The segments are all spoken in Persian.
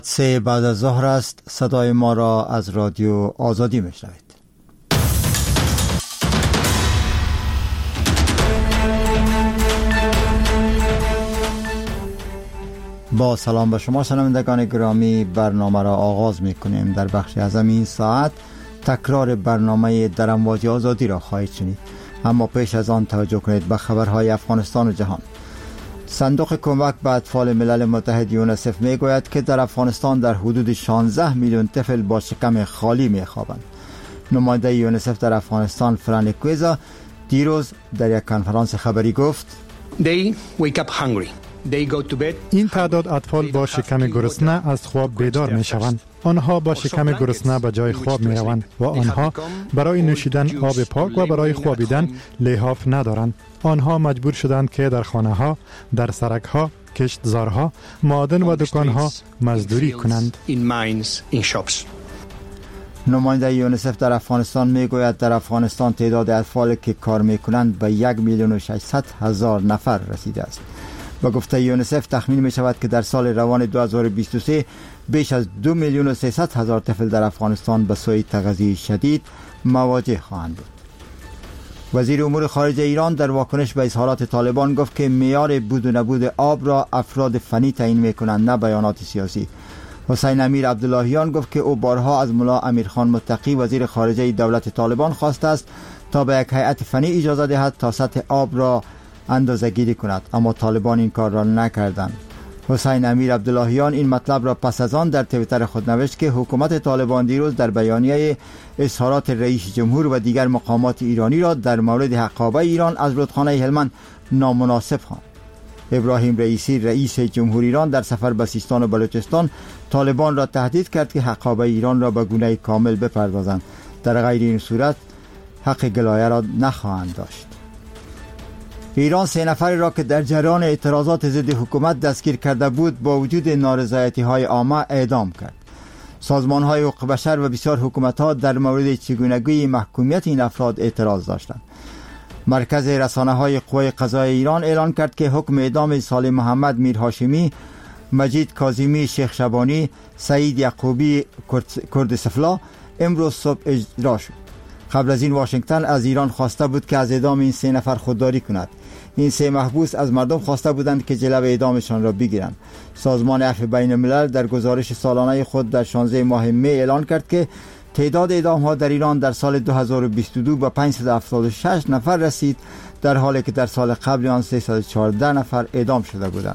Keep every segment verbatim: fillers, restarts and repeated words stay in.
سه بعد از ظهر است. صدای ما را از رادیو آزادی میشنوید. با سلام به شما شنوندگان گرامی، برنامه را آغاز میکنیم. در بخش از این ساعت تکرار برنامه در امواج آزادی را خواهید شنید، اما پیش از آن توجه کنید به خبرهای افغانستان و جهان. صندوق کمک به اطفال ملل متحد یونیسف میگوید که در افغانستان در حدود شانزده میلیون طفل با شکم خالی میخوابند. نماینده یونیسف در افغانستان فرانکویزا دیروز در یک کنفرانس خبری گفت They wake up hungry. They go to bed. این تعداد اطفال با شکم گرسنه از خواب بیدار می شوند. آنها با شکم گرسنه به جای خواب می روند و آنها برای نوشیدن آب پاک و برای خوابیدن لحاف ندارند. آنها مجبور شدند که در خانه ها، در سرک ها، کشتزارها، معادن و دکان ها مزدوری کنند. نماینده یونیسف در افغانستان میگوید در افغانستان تعداد اطفالی که کار میکنند به یک میلیون و ششصد هزار نفر رسیده است. با گفته یونیسف تخمین می شود که در سال روان دو هزار و بیست و سه بیش از دو میلیون و سیصد هزار طفل در افغانستان به سوی تغذیه شدید مواجه خواهند بود. وزیر امور خارجه ایران در واکنش به اظهارات طالبان گفت که معیار بود و نبود آب را افراد فنی تعیین میکنند، نه بیانات سیاسی. حسین امیر عبداللهیان گفت که او بارها از ملا امیرخان متقی وزیر خارجه دولت طالبان خواسته است تا به یک هیئت فنی اجازه دهد تا سطح آب را اندازه‌گیری کند، اما طالبان این کار را نکردند. حسین امیر عبداللهیان این مطلب را پس از آن در توییتر خود نوشت که حکومت طالبان دیروز در بیانیه اظهارات رئیس جمهور و دیگر مقامات ایرانی را در مورد حقابه ایران از رودخانه هلمند نامناسب خواند. ابراهیم رئیسی رئیس جمهور ایران در سفر به سیستان و بلوچستان طالبان را تهدید کرد که حقابه ایران را به گونه کامل بپردازند، در غیر این صورت حق گلایه را نخواهند داشت. ایران سه نفری را که در جریان اعتراضات ضد حکومت دستگیر کرده بود با وجود نارضایتی‌های عامه اعدام کرد. سازمان‌های حقوق بشر و بسیار حکومت‌ها در مورد چگونگی محکومیت این افراد اعتراض داشتند. مرکز رسانه‌های قوای قضایی ایران اعلان کرد که حکم اعدام صالح محمد میر هاشمی، مجید کاظمی شیخ شبانی، سعید یعقوبی کردسفلا امروز صبح اجرا شد. قبل از این واشنگتن از ایران خواسته بود که از اعدام این سه نفر خودداری کند. این سه محبوس از مردم خواسته بودند که جلوی اعدامشان را بگیرند. سازمان عفو بین الملل در گزارش سالانه خود در شانزده ماه می اعلان کرد که تعداد اعدام ها در ایران در سال دو هزار و بیست و دو به پانصد و هفتاد و شش نفر رسید، در حالی که در سال قبل آن سیصد و چهارده نفر اعدام شده بودند.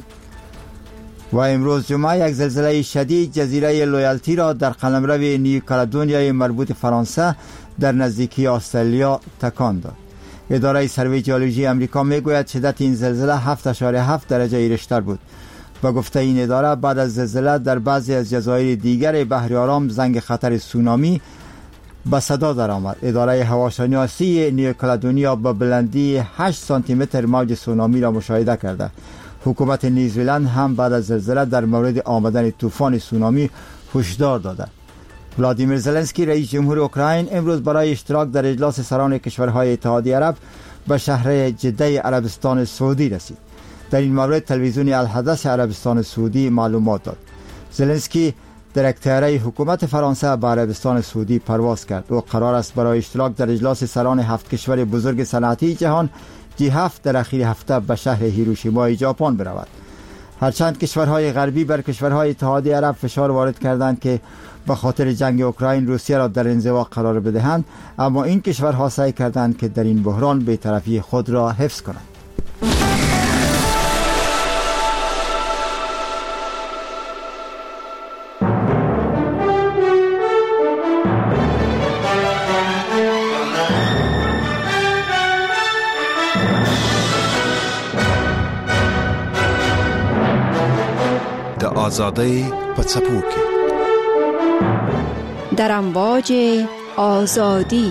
و امروز جمعه یک زلزله شدید جزیره لویالتی را در قلمرو نیوکالدونیای مربوط فرانسه در نزدیکی استرالیا تکان داد. اداره سروی جیولوژی آمریکا میگوید شدت این زلزله هفت اشاریه هفت درجه ریشتر بود. با گفته این اداره بعد از زلزله در بعضی از جزایر دیگر بحر آرام زنگ خطر سونامی به صدا درآمد. اداره هواشناسی نیوکالدونیا با بلندی هشت سانتی متر موج سونامی را مشاهده کرده. حکومت نیوزیلند هم بعد از زلزله در مورد آمدن طوفان سونامی هشدار داده. ولادیمیر زلنسکی رئیس جمهور اوکراین امروز برای اشتراک در اجلاس سران کشورهای اتحادیه عرب به شهر جده عربستان سعودی رسید. در این مورد تلویزیون الحدث عربستان سعودی معلومات داد. زلنسکی در یک طیاره حکومت فرانسه به عربستان سعودی پرواز کرد. او قرار است برای اشتراک در اجلاس سران هفت کشور بزرگ صنعتی جهان جی هفت در اخیر هفته به شهر هیروشیما ژاپن برود. هرچند کشورهای غربی بر کشورهای اتحادیه عرب فشار وارد کردند که به خاطر جنگ اوکراین روسیه را در انزوا قرار بدهند، اما این کشورها سعی کردند که در این بحران بی‌طرفی خود را حفظ کنند. آزادی پڅپو کې در امواج آزادی.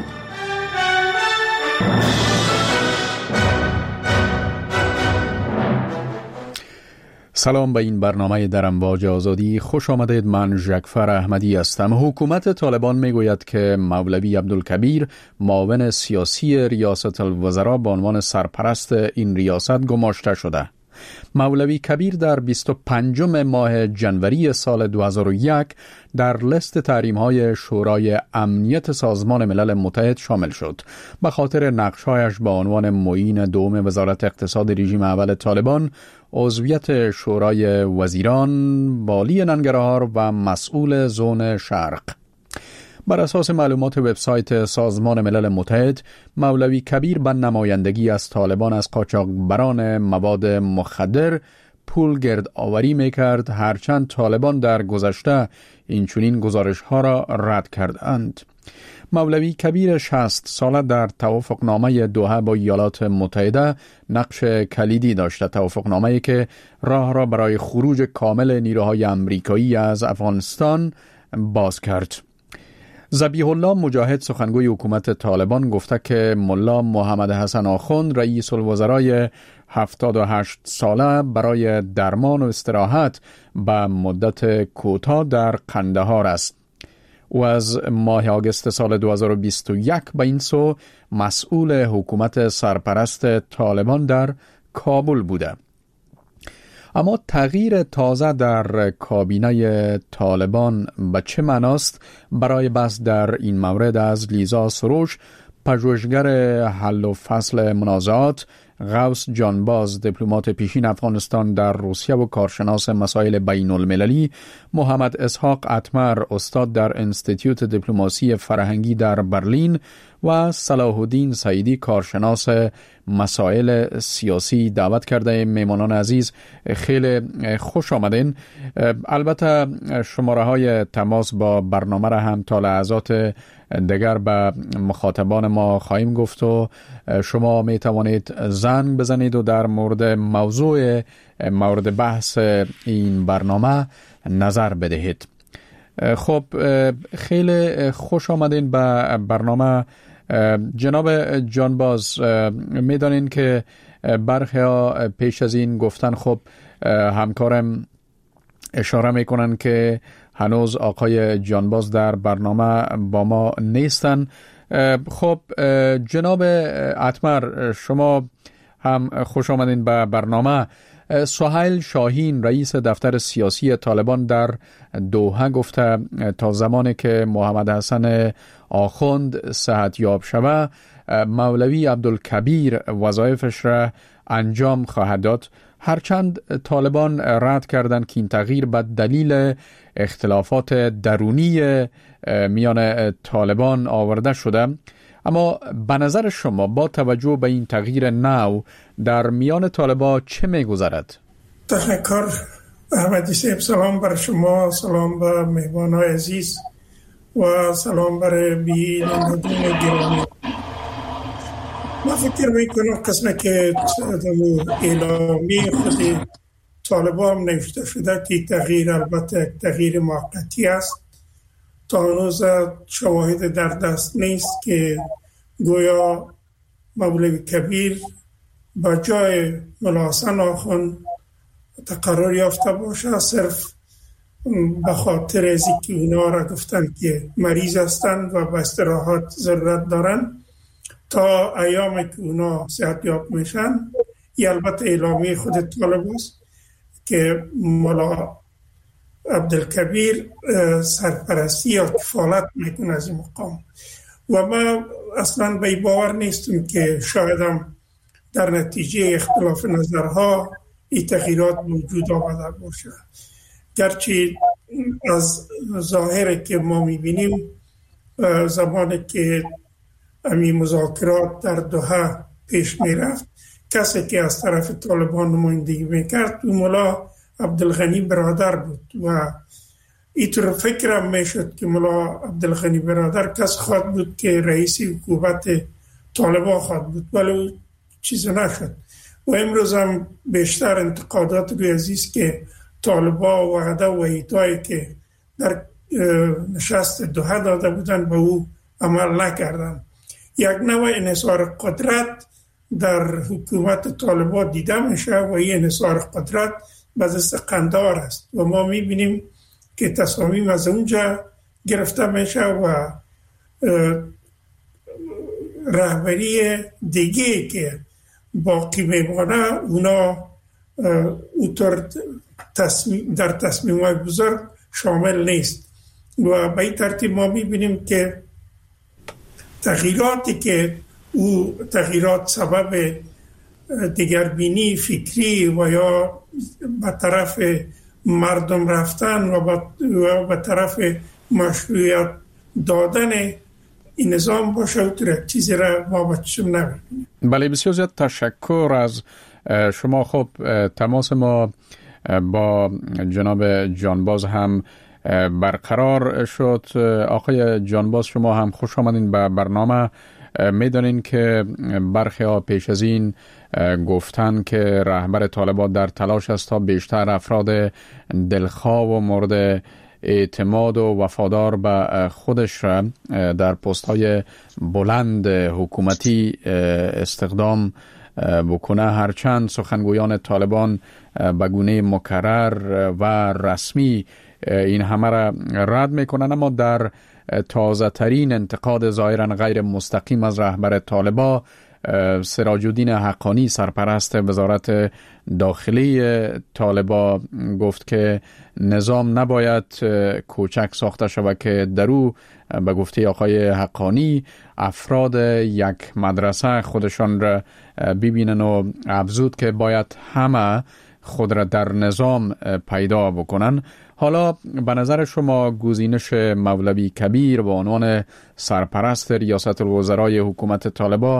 سلام به این برنامه در امواج آزادی خوش آمدید. من ژکفر احمدی هستم. حکومت طالبان میگوید که مولوی عبدالکبیر معاون سیاسی ریاست الوزراء به عنوان سرپرست این ریاست گماشته شده. مولوی کبیر در بیست و پنجم ماه جنوری سال دو هزار و یک در لست تحریم‌های شورای امنیت سازمان ملل متحد شامل شد. به خاطر نقش‌هایش به عنوان معین دوم وزارت اقتصاد رژیم اول طالبان، عضویت شورای وزیران، والی ننگرهار و مسئول زون شرق. بر اساس معلومات وبسایت سازمان ملل متحد، مولوی کبیر به نمایندگی از طالبان از قاچاقبران مواد مخدر پول گرد آوری می کرد، هرچند طالبان در گذشته این چنین گزارش ها را رد کردند. مولوی کبیر شصت ساله در توافقنامه دوحه با ایالات متحده نقش کلیدی داشته، توافقنامه‌ای که راه را برای خروج کامل نیروهای امریکایی از افغانستان باز کرد. ذبیح الله مجاهد، سخنگوی حکومت طالبان، گفته که ملا محمد حسن آخوند، رئیس الوزرای هفتاد و هشت ساله، برای درمان و استراحت به مدت کوتاه در قندهار است. او از ماه آگوست سال دو هزار و بیست و یک به این سو مسئول حکومت سرپرست طالبان در کابل بوده. اما تغییر تازه در کابینه طالبان به چه معناست؟ برای بحث در این مورد از لیزا سروش، پژوهشگر حل و فصل منازعات، غوث جانباز، دیپلمات پیشین افغانستان در روسیه و کارشناس مسائل بین المللی، محمد اسحاق اتمر، استاد در انستیتیوت دیپلماسی فرهنگی در برلین، و صلاح الدین سعیدی، کارشناس مسائل سیاسی دعوت کرده. میمانان عزیز، خیلی خوش آمدین. البته شماره های تماس با برنامه را هم تا لحظات دیگر به مخاطبان ما خواهیم گفت و شما می توانید زنگ بزنید و در مورد موضوع مورد بحث این برنامه نظر بدهید. خب، خیلی خوش آمدین به برنامه. جناب جانباز، میدانین که برخی ها پیش از این گفتن، خب همکارم اشاره میکنن که هنوز آقای جانباز در برنامه با ما نیستن. خب جناب اتمر، شما هم خوش آمدین به برنامه. سهیل شاهین، رئیس دفتر سیاسی طالبان در دوحه، گفته تا زمانی که محمد حسن آخوند صحت یاب شود، مولوی عبدالکبیر وظایفش را انجام خواهد داد. هرچند طالبان رد کردند که این تغییر به دلیل اختلافات درونی میان طالبان آورده شده، اما به نظر شما با توجه به این تغییر نو در میان طالبان چه می‌گذرد؟ تشکر احمدی صاحب. سلام بر شما، سلام بر مهمانان عزیز و سلام بر بینندگان گرامی. من فکر میکنم قسمه که اعلامی خود طالبان نوشته شده که تغییر البته تغییر موقتی است. تا هنوز شواهد در دست نیست که گویا مولوی کبیر با جای ملا حسن آخوند تقرر یافته باشه، صرف به خاطر از اینکه اونا را گفتن که مریض هستند و به استراحت ضرورت دارن تا ایامی که اونا صحت یاب میشن. ای البته اعلامی خود طالب است که ملا عبدالکبیر سرپرستی یا کفالت میکنه از این مقام و ما اصلا به باور نیستم که شایدم در نتیجه اختلاف نظرها این تغییرات موجود آمده باشه. گرچه از ظاهری که ما میبینیم زمانی که همین مذاکرات در دوحه پیش میرفت، کسی که از طرف طالبان نمایندگی میکرد اون ملا عبدالغنی برادر بود و اینطور فکرم میشد که ملا عبدالغنی برادر کس خواهد بود که رئیس حکومت طالبان خواهد بود، ولی چیز نشد. و امروز هم بیشتر انتقادات روی عزیز که طالبان وعده و ایتایی که در نشست دوحه داده بودن به او عمل نکردن. یک نوع انحصار قدرت در حکومت طالبان دیده میشه و این انحصار قدرت به دست قندهار است و ما میبینیم که تصامیم از اونجا گرفته میشه و رهبری دیگه که باقی میمانه اونا اوتر تصمیم در تصمیم‌های بزرگ شامل نیست و به این ترتیب ما می‌بینیم که تغییراتی که او تغییرات سبب دیگربینی فکری و یا به طرف مردم رفتن و به طرف مشروعیت دادن این نظام باشه و تو چیزی را ما با چشم نبینیم. بله، بسیار زیاد تشکر از شما. خب تماس ما با جناب جانباز هم برقرار شد. آقای جانباز، شما هم خوش آمدین به برنامه. میدانین که برخی ها پیش از این گفتن که رهبر طالبان در تلاش است تا بیشتر افراد دلخواه و مورد اعتماد و وفادار به خودش را در پست های بلند حکومتی استخدام بکنه، هرچند سخنگویان طالبان به گونه مکرر و رسمی این همه را رد میکنن، اما در تازه ترین انتقاد ظاهرا غیر مستقیم از رهبر طالبان، سراج الدین حقانی سرپرست وزارت داخلی طالبان گفت که نظام نباید کوچک ساخته شود که در او به گفته آقای حقانی افراد یک مدرسه خودشان را ببینن و افزود که باید همه خود را در نظام پیدا بکنن. حالا به نظر شما گزینش مولوی کبیر به عنوان سرپرست ریاست الوزرای حکومت طالبان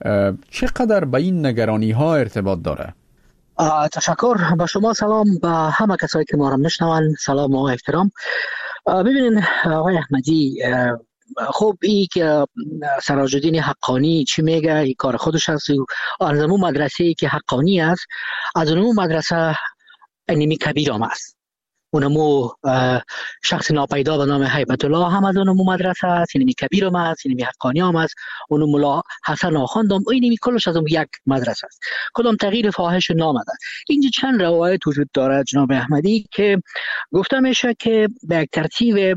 چقدر به این نگرانی ها ارتباط داره؟ تشکر. با شما سلام، به همه کسایی که ما را میشنون سلام و احترام. ببینین آقای احمدی، خب این که سراج الدین حقانی چی میگه، این کار خودش هست. از اون مدرسه ای که حقانی است، از اون مدرسه انیمی کبیر هم است. اونمو شخص ناپیدا به نام هیبت الله هم از اونمو مدرسه است، اینمی کبیر هم است، اینمی حقانی هم است، اونم ملا حسن آخوند هم، اینمی کلش از اون یک مدرسه است. کدام تغییر فاحش نامده. اینجا چند روایت وجود داره جناب احمدی که گفته میشه که به یک ترتیب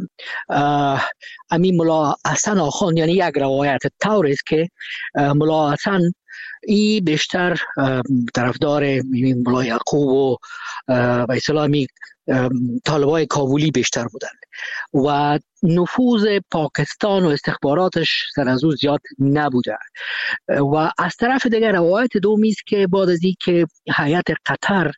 امی ملا حسن آخوند، یعنی یک روایت طور است که ملا حسن ای بیشتر طرفدار ملا یعقوب و به اصطلاح طالبای کابلی بیشتر بودند و نفوذ پاکستان و استخباراتش سر از او زیاد نبوده. و از طرف دیگر روایت دومی است که بعد از این که هیئت قطر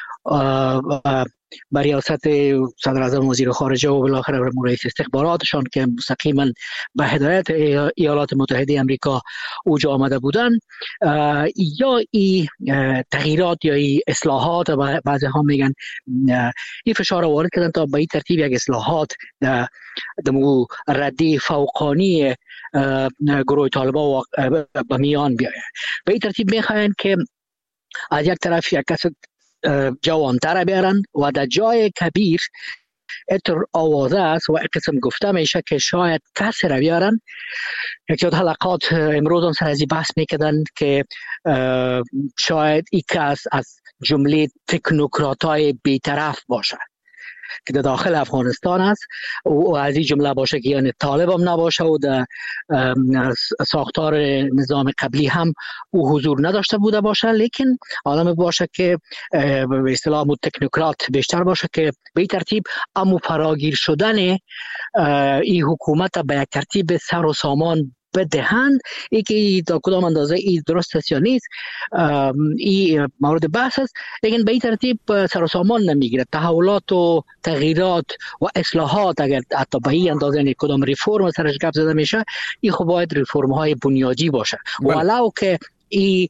با ریاست صدر اعظم وزیر خارجه و بالاخره رئیس استخباراتشان که مستقیما به هدایت ایالات متحده آمریکا اوج آمده بودند، یا این تغییرات یا این اصلاحات، و بعضی ها میگن این فشار وارد کردن تا به این ترتیب یک اصلاحات دمو ردی فوقانی گروه طالبان به میان بیاید. به این ترتیب میخواین که از یک طرف یک کس جوانتر بیارن و در جای کبیر اتر آوازه است و قسم گفته میشه که شاید کسی را بیارن. یکی از حلقات امروز هم سر ازی بحث میکردن که شاید این کس از جمله تکنوکرات های بیطرف باشه که در داخل افغانستان است و از این جمله باشه که یعنی طالب هم نباشه و در ساختار نظام قبلی هم او حضور نداشته بوده باشه، لیکن عالم باشه که به اصطلاح تکنوکرات بیشتر باشه که به این ترتیب امو فراگیر شدن این حکومت به یک ترتیب سر و سامان بدهند. ای که تا کدام اندازه ای درست است یا نیست این مورد بحث است، لیکن به این ترتیب سر و سامان نمیگیره. تحولات و تغییرات و اصلاحات اگر حتی به این اندازه یعنی کدام ریفورم سرش گپ زده میشه، این خب باید ریفورم های بنیادی باشه ولو که ای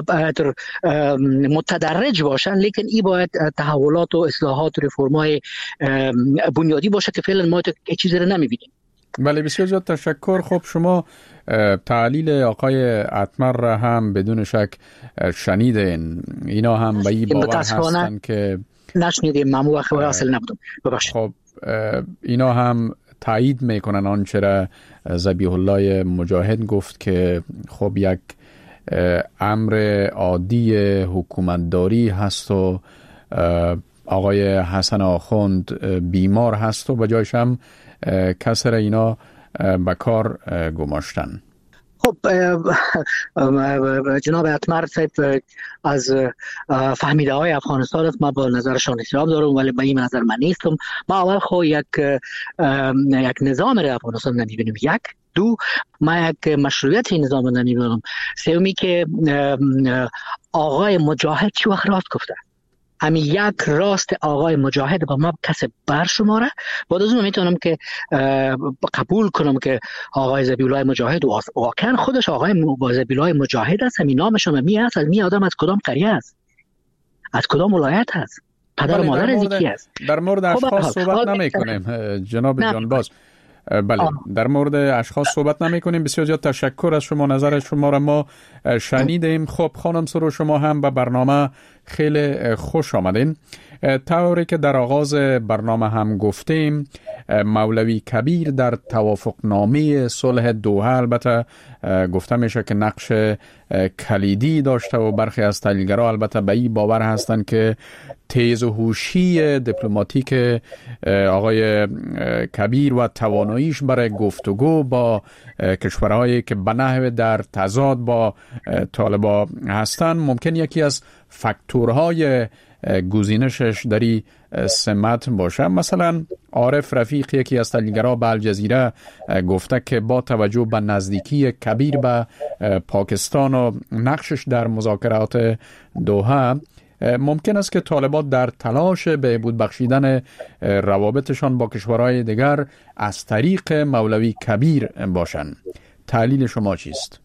متدرج باشن، لیکن ای باید تحولات و اصلاحات و ریفورم های بنیادی باشه که فعلا ما یک چیزی رو نمیبینیم. بله، بسیار زیاد تشکر. خب شما تعلیل آقای اتمر را هم بدون شک شنیدین. اینا هم به این باور هستن که نشنیدیم، ممنوع خبر اصل نبودم. ببخشید. خب اینا هم تایید میکنن آنچه را ذبیح الله مجاهد گفت که خب یک امر عادی حکومتداری هست و آقای حسن آخوند بیمار هست و بجایش هم کسر اینا به کار گماشتن. خب جناب اتمر صاحب از فهمیده های افغانستان است، ما با نظرشان احترام دارم ولی به این نظر من نیستم. ما اول خو یک یک نظام را افغانستان نمیبینیم، یک دو ما یک مشروعیت این نظام نمیبینم، سومی که آقای مجاهد چی وقت راست گفته، همین یک راست آقای مجاهد با ما کسی برشماره. بعد از اون میتونم که قبول کنم که آقای ذبیح‌الله مجاهد واقعا خودش آقای ذبیح‌الله مجاهد است، همین نامش هم می است، می آدم از کدام قریه است، از کدام ولایت است، پدر و مادر از کی است. در مورد اشخاص صحبت نمی کنیم جناب جانباز. بله، در مورد اشخاص صحبت نمی کنیم. بسیار زیاد تشکر از شما، نظر شما را ما شنیدیم. خب خانم سرو، شما هم به برنامه خیلی خوش آمدین. طوری که در آغاز برنامه هم گفتیم، مولوی کبیر در توافقنامه صلح دوحه البته گفته میشه که نقش کلیدی داشته و برخی از تحلیلگران البته به این باور هستند که تیز و هوشی دیپلماتیک آقای کبیر و تواناییش برای گفتگو با کشورهایی که به نحو در تضاد با طالبان هستند ممکن یکی از فاکتورهای گزینشش در این سمت باشه. مثلا عارف رفیق، یکی از تحلیلگران به الجزیره، گفته که با توجه به نزدیکی کبیر به پاکستان و نقشش در مذاکرات دوحه، ممکن است که طالبان در تلاش بهبود بخشیدن روابطشان با کشورهای دیگر از طریق مولوی کبیر باشند. تحلیل شما چیست؟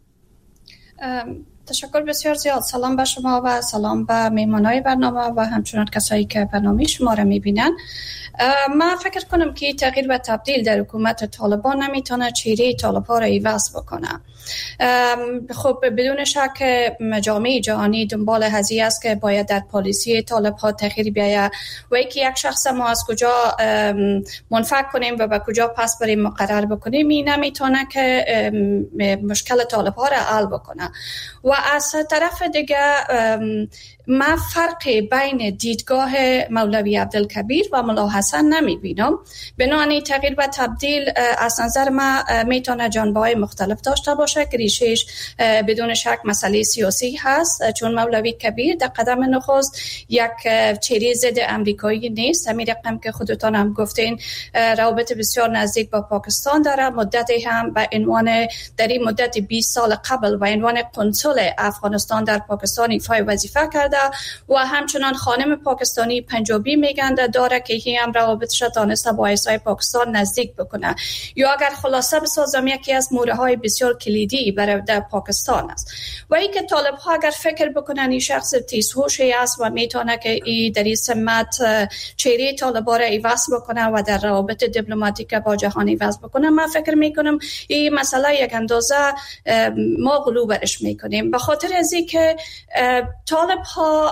تشکر بسیار زیاد. سلام به شما و سلام به میهمانای برنامه و همچنان کسایی که برنامه شما را میبینن. من فکر کنم که تغییر و تبدیل در حکومت طالبان نمیتونه چهره طالبان را عوض بکنه. خب بدون شک جامعه جهانی دنبال هزینه است که باید در پالیسی طالبان تغییر بیاید و اینکه یک شخص ما از کجا منفک کنیم و به کجا پس بریم مقرر بکنیم، این نمیتونه که مشکل طالبان را حل بکنه. و از طرف دیگه من فرقی بین دیدگاه مولوی عبدالکبیر و ملا حسن نمی بینم. بنابراین تغییر و تبدیل از نظر من میتونه جنبه‌های مختلف داشته باشه که ریشهش بدون شک مسئله سیاسی هست، چون مولوی کبیر در قدم نخست یک چهره ضد امریکایی نیست. همین رقم که خودتان هم گفتین روابط بسیار نزدیک با پاکستان داره، مدتی هم به عنوان در این مدت بیست سال قبل به عنوان کنسول افغانستان در پاکستان ایفای وظیفه کرده و همچنان خانم پاکستانی پنجابی میگنده داره که هی هم روابطش تانسته با ایسای پاکستان نزدیک بکنه. یا اگر خلاصه بسازم، یکی از مورهای بسیار کلیدی برای در پاکستان است. و این که طالب ها اگر فکر بکنن این شخص تیزهوشی است و میتونه که این در این سمت چهره طالبان را عوض بکنه و در روابط دیپلماتیک با جهانی عوض بکنه، من فکر میکنم این مسئله یک اندازه ما غلو برش میکنیم، به خاطر از اینکه طالب ها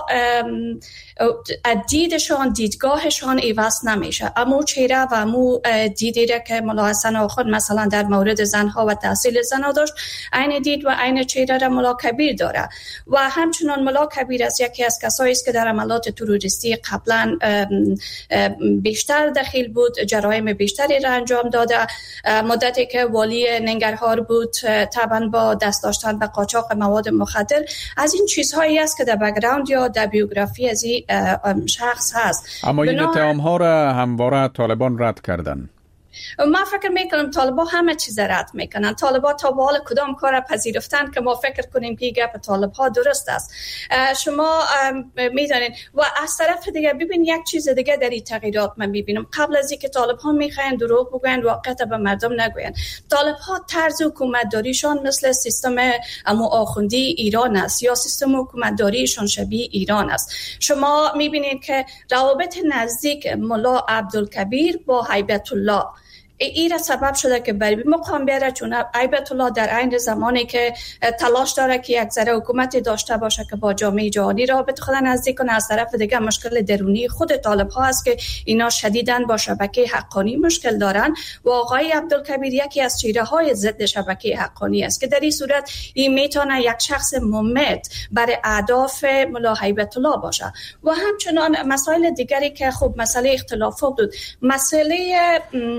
دیدشان دیدگاهشان عوض نمیشه. امو چهره و امو دیدی را که ملا حسن آخوند مثلا در مورد زنها و تحصیل زنها داشت، عین دید و عین چهره را ملا کبیر داره. و همچنان ملا کبیر از یکی از کسایی است که در عملات تروریستی قبلا بیشتر دخیل بود، جرایم بیشتری را انجام داده. مدتی که والی ننگرهار بود طبعا با دست داشتن به قاچاق مواد مخدر، از این چیزهایی است که در بک‌گراند یا در بیوگرافی از این شخص هست. اما این اتهام‌ها را همواره طالبان رد کردن. من فکر میکنم طالبان همه چیز رد میکنن. طالبان تا به حال کدام کار پذیرفتن که ما فکر کنیم که گپ طالبان درست است. شما میدونید. و از طرف دیگه ببین یک چیز دیگه در این تغییرات من میبینم. قبل از اینکه طالبان میخواین دروغ بگن واقعیت به مردم نگوین. طالبان طرز حکومتداریشان مثل سیستم امو آخوندی ایران است یا سیستم حکومتداریشان شبیه ایران است. شما میبینید که روابط نزدیک ملا عبدالکبیر با هیبت الله این را سبب شده که برای مقام بیاره، چون هیبت الله در عین زمانی که تلاش داره که یک ذره حکومتی داشته باشه که با جامعه جهانی رابطه خود نزدیک کنه، از طرف دیگه مشکل درونی خود طالب ها است که اینا شدیداً با شبکه حقانی مشکل دارن و آقای عبدالکبیر یکی از چهره های ضد شبکه حقانی است که در این صورت این میتونه یک شخص ممت برای اهداف ملا هیبت الله باشه. و همچنان مسائل دیگری که خب مسئله اختلافات بود، مسئله اما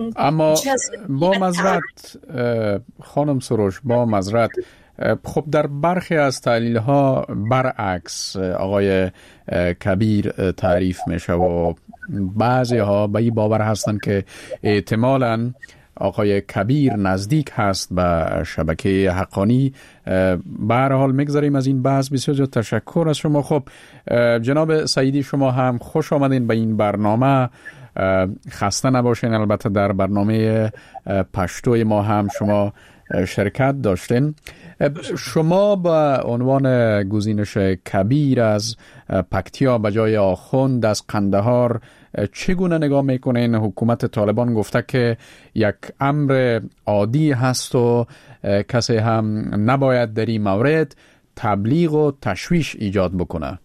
با با معذرت خانم سروش، با معذرت، خب در برخی از تحلیل ها برعکس آقای کبیر تعریف میشه و بعضی ها به این باور هستند که احتمالاً آقای کبیر نزدیک هست به شبکه حقانی. به هر حال میگذاریم از این بحث. بسیار زیاد تشکر از شما. خب جناب سعیدی، شما هم خوش آمدین به این برنامه. خسته نباشین. البته در برنامه پشتوی ما هم شما شرکت داشتین. شما به عنوان گزینش کبیر از پکتیا به جای آخوند از قندهار چگونه نگاه میکنین؟ حکومت طالبان گفته که یک امر عادی هست و کسی هم نباید در این مورد تبلیغ و تشویش ایجاد بکنه.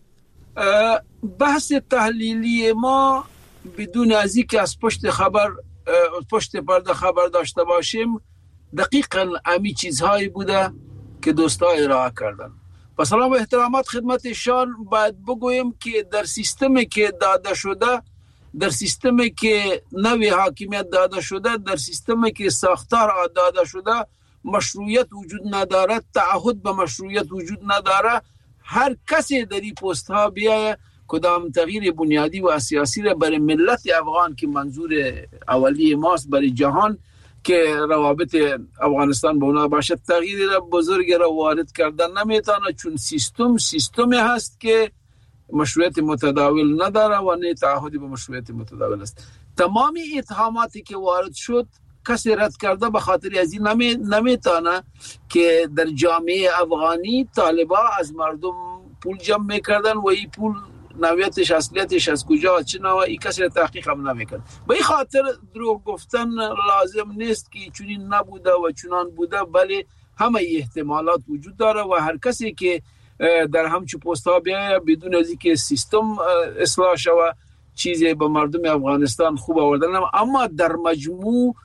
بحث تحلیلی ما بدون از اینکه از پشت خبر پشت پرده خبر داشته باشیم دقیقاً امی چیزهایی بوده که دوستا ارائه کردن. با سلام و احترامات خدمتشان باید بگویم که در سیستمی که داده شده، در سیستمی که نوی حاکمیت داده شده، در سیستمی که ساختار داده شده مشروعیت وجود نداره، تعهد به مشروعیت وجود نداره. هر کسی در این پست ها بیایه کدام تغییر بنیادی و سیاسی را برای ملت افغان که منظور اولی ماست، برای جهان که روابط افغانستان با اونا باشه، تغییر را بزرگ را وارد کردن نمیتونه، چون سیستم سیستمی هست که مشروعیت متداول نداره و نه تعهدی به مشروعیت متداول است. تمامی اتهاماتی که وارد شد کسی رد کرده به خاطر از این نمی نمیتونه که در جامعه افغانی طالبا از مردم پول جمع میکردن و این پول نوعیتش اصلیتش از کجا چه نوع، این کسی را تحقیق هم نمیکنه. به این خاطر دروغ گفتن لازم نیست که چنین نبوده و چنان بوده، بله همه احتمالات وجود داره و هر کسی که در همچون پست ها بیایه بدون از اینکه سیستم اصلاح شود چیزی به مردم افغانستان خوب آوردن. اما در مجموع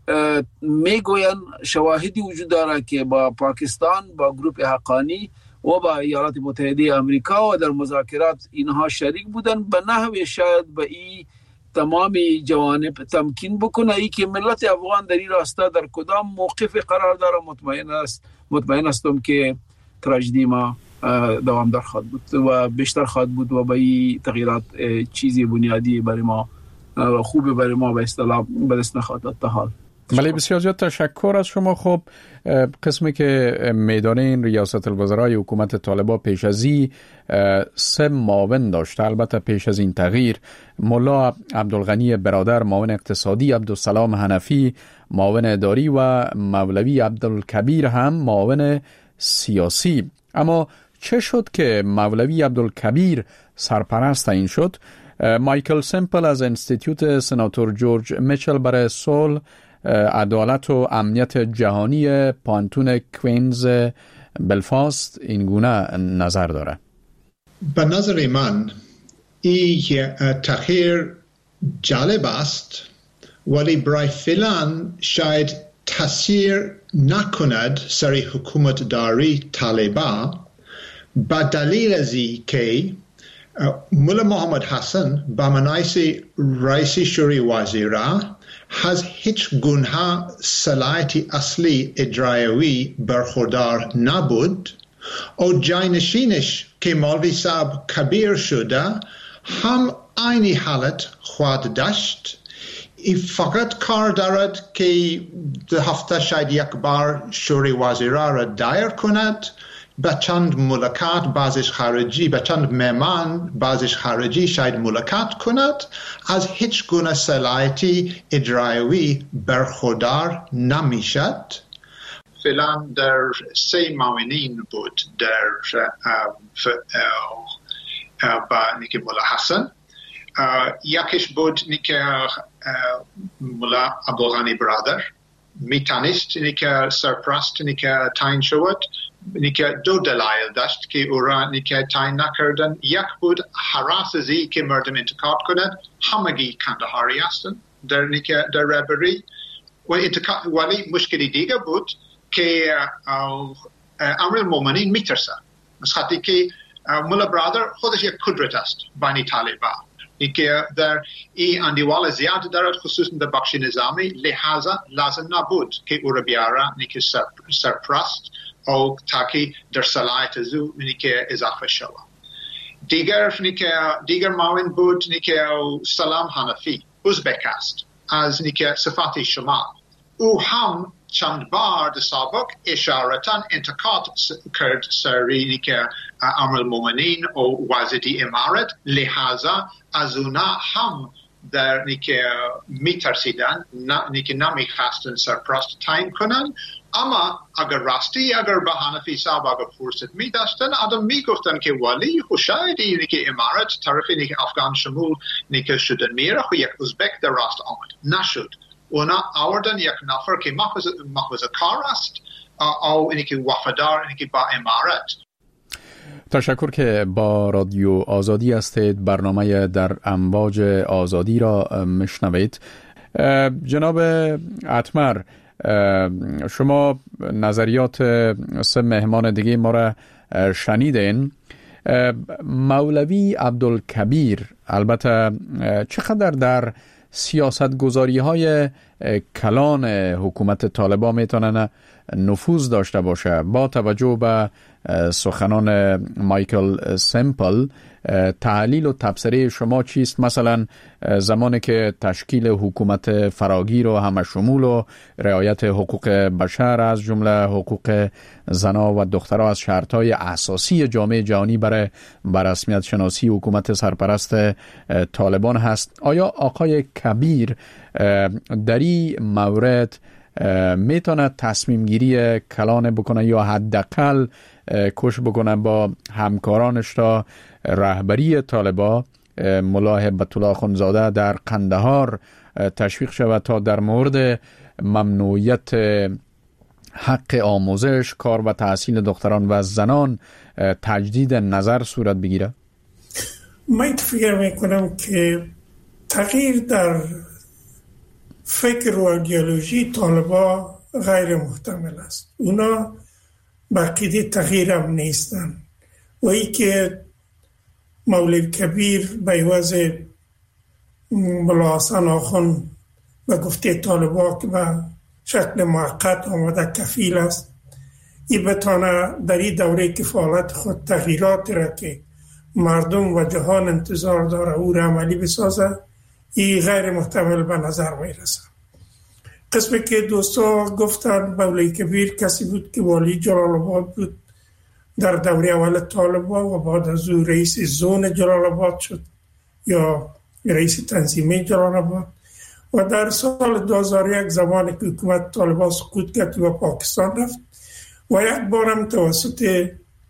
میگوین شواهدی وجود داره که با پاکستان، با گروپ حقانی و با ایالات متحده آمریکا و در مذاکرات اینها شریک بودن به نحوی شاید به این تمامی جوانب تمکین بکنه ای که ملت افغان در این راستا در کدام موقف قرار داره. مطمئن است مطمئن هستم که تراژدی ما دوامدار خواهد بود و بیشتر خواهد بود و به این تغییرات چیزی بنیادی برای ما خوبه برای ما به اصطلاح به دست نخواهد داد. تا حال بله، بسیار زیاد تشکر از شما. خب قسمی که میدانین ریاست الوزرای حکومت طالبان پیش از این سه معاون داشته. البته پیش از این تغییر ملا عبدالغنی برادر معاون اقتصادی، عبدالسلام حنفی معاون اداری و مولوی عبدالکبیر هم معاون سیاسی. اما چه شد که مولوی عبدالکبیر سرپرست این شد؟ مایکل سمپل از انستیتیوت سناتور جورج میچل برای صلح، عدالت و امنیت جهانی پانتون کوینز بلفاست این گونه نظر داره. به نظر من این تغییر جالب است ولی برای فعلا شاید تاثیر نکند سر حکومت داری طالبان به دلیل از که ملا محمد حسن به منایس رئیس شوری وزیره از هیچ گونه صلاحیت اصلی اجرایی برخوردار نبود و جانشینش که مولوی صاحب کبیر شده هم اینی حالت خواهد داشت. ای فقط کار دارد که ده هفته شاید یک بار شوری وزیره را دایر کند، به چند ملاقات بعضش خارجی، به چند مهمان بعضش خارجی شاید ملاقات کند، از هیچ گونه صلاحیتی اجرایی برخوردار نمیشد. فعلا در سه معاونین بود در با نیک ملا حسن. یکیش بود نیک ملا عبدالغنی برادر، میتونست نیک سرپرست نیک تعیین شود. نیکه دو دلایل داشت که او را نیکه تعیین نکردن. یک بود هراس ازی که مردم انتقاد کند، همگی کندهاری هستند در نیکه در رهبری و انتقاد. ولی مشکلی دیگه بود که امیرالمومنین میترسه، مثل که ملا برادر خودش یک قدرت است بین طالبان، که در این اندیوال زیاد دارد، خصوصا در بخش نظامی، لحاظا لازم نبود که او را بیاره که سرپرست او تاکی در صلاحیت او که اضافه شود. دیگر دیگر معاون بود که سلام حنفی ازبک است از نیکه صفات شما. او هم چند بار در سابق اشارتا انتقاد کرد سری نیکه امیرالمومنین و وزیری امارت، لحاظا از اونا هم در نیکه میترسیدن، نیکه نمیخواستن سرپرست تعیین کنن. اما اگر راستی اگر به حنفی صاحب اگر فرصت می داشتن، آدم می گفتن که ولی خو شاید اینی که امارت طرف اینی افغان شمول نیکه شدن میره، خو یک ازبک در راست آمد نشد. اونا آوردن یک نفر که محفظ, محفظ کار است او اینی که وفادار اینی که با امارت. تشکر که با رادیو آزادی هستید. برنامه در امواج آزادی را مشنوید. جناب اتمر، شما نظریات سه مهمان دیگه ما را شنیدین. مولوی عبدالکبیر البته چقدر در سیاست گذاری های کلان حکومت طالبان میتونن نفوذ داشته باشه؟ با توجه به سخنان مایکل سمپل، تحلیل و تبصره شما چیست؟ مثلا زمانی که تشکیل حکومت فراگیر و همه شمول و رعایت حقوق بشر از جمله حقوق زنا و دخترها از شرطهای اساسی جامعه جهانی برای بررسمیت شناسی حکومت سرپرست طالبان هست، آیا آقای کبیر در این مورد میتونه تصمیم گیری کلانه بکنه یا حداقل کوشش بکنه با همکارانش تا رهبری طالبان ملا هبت الله اخوندزاده در قندهار تشویق شود تا در مورد ممنوعیت حق آموزش، کار و تحصیل دختران و زنان تجدید نظر صورت بگیره؟ من فکر میکنم که تغییر در فکر و ایدئولوژی طالبا غیر محتمل است. اونا بقیده تغییر هم نیستن و ای که مولوی کبیر به عوض ملا حسن آخوند به گفته طالبا که به شکل موقت آمده کفیل است، ای بتانه در این دوره کفالت خود تغییرات را که مردم و جهان انتظار داره او را عملی بسازه، ای غیر محتمل به نظر می رسه. قسمی که دوستا گفتن مولوی کبیر کسی بود که والی جلال آباد بود در دوره اول طالبان و بعد از او رئیس زون جلال آباد شد یا رئیس تنظیمی جلال آباد و در سال دو هزار و یک زمانی که حکومت طالبان سقوط کرد و پاکستان رفت و یک بارم توسط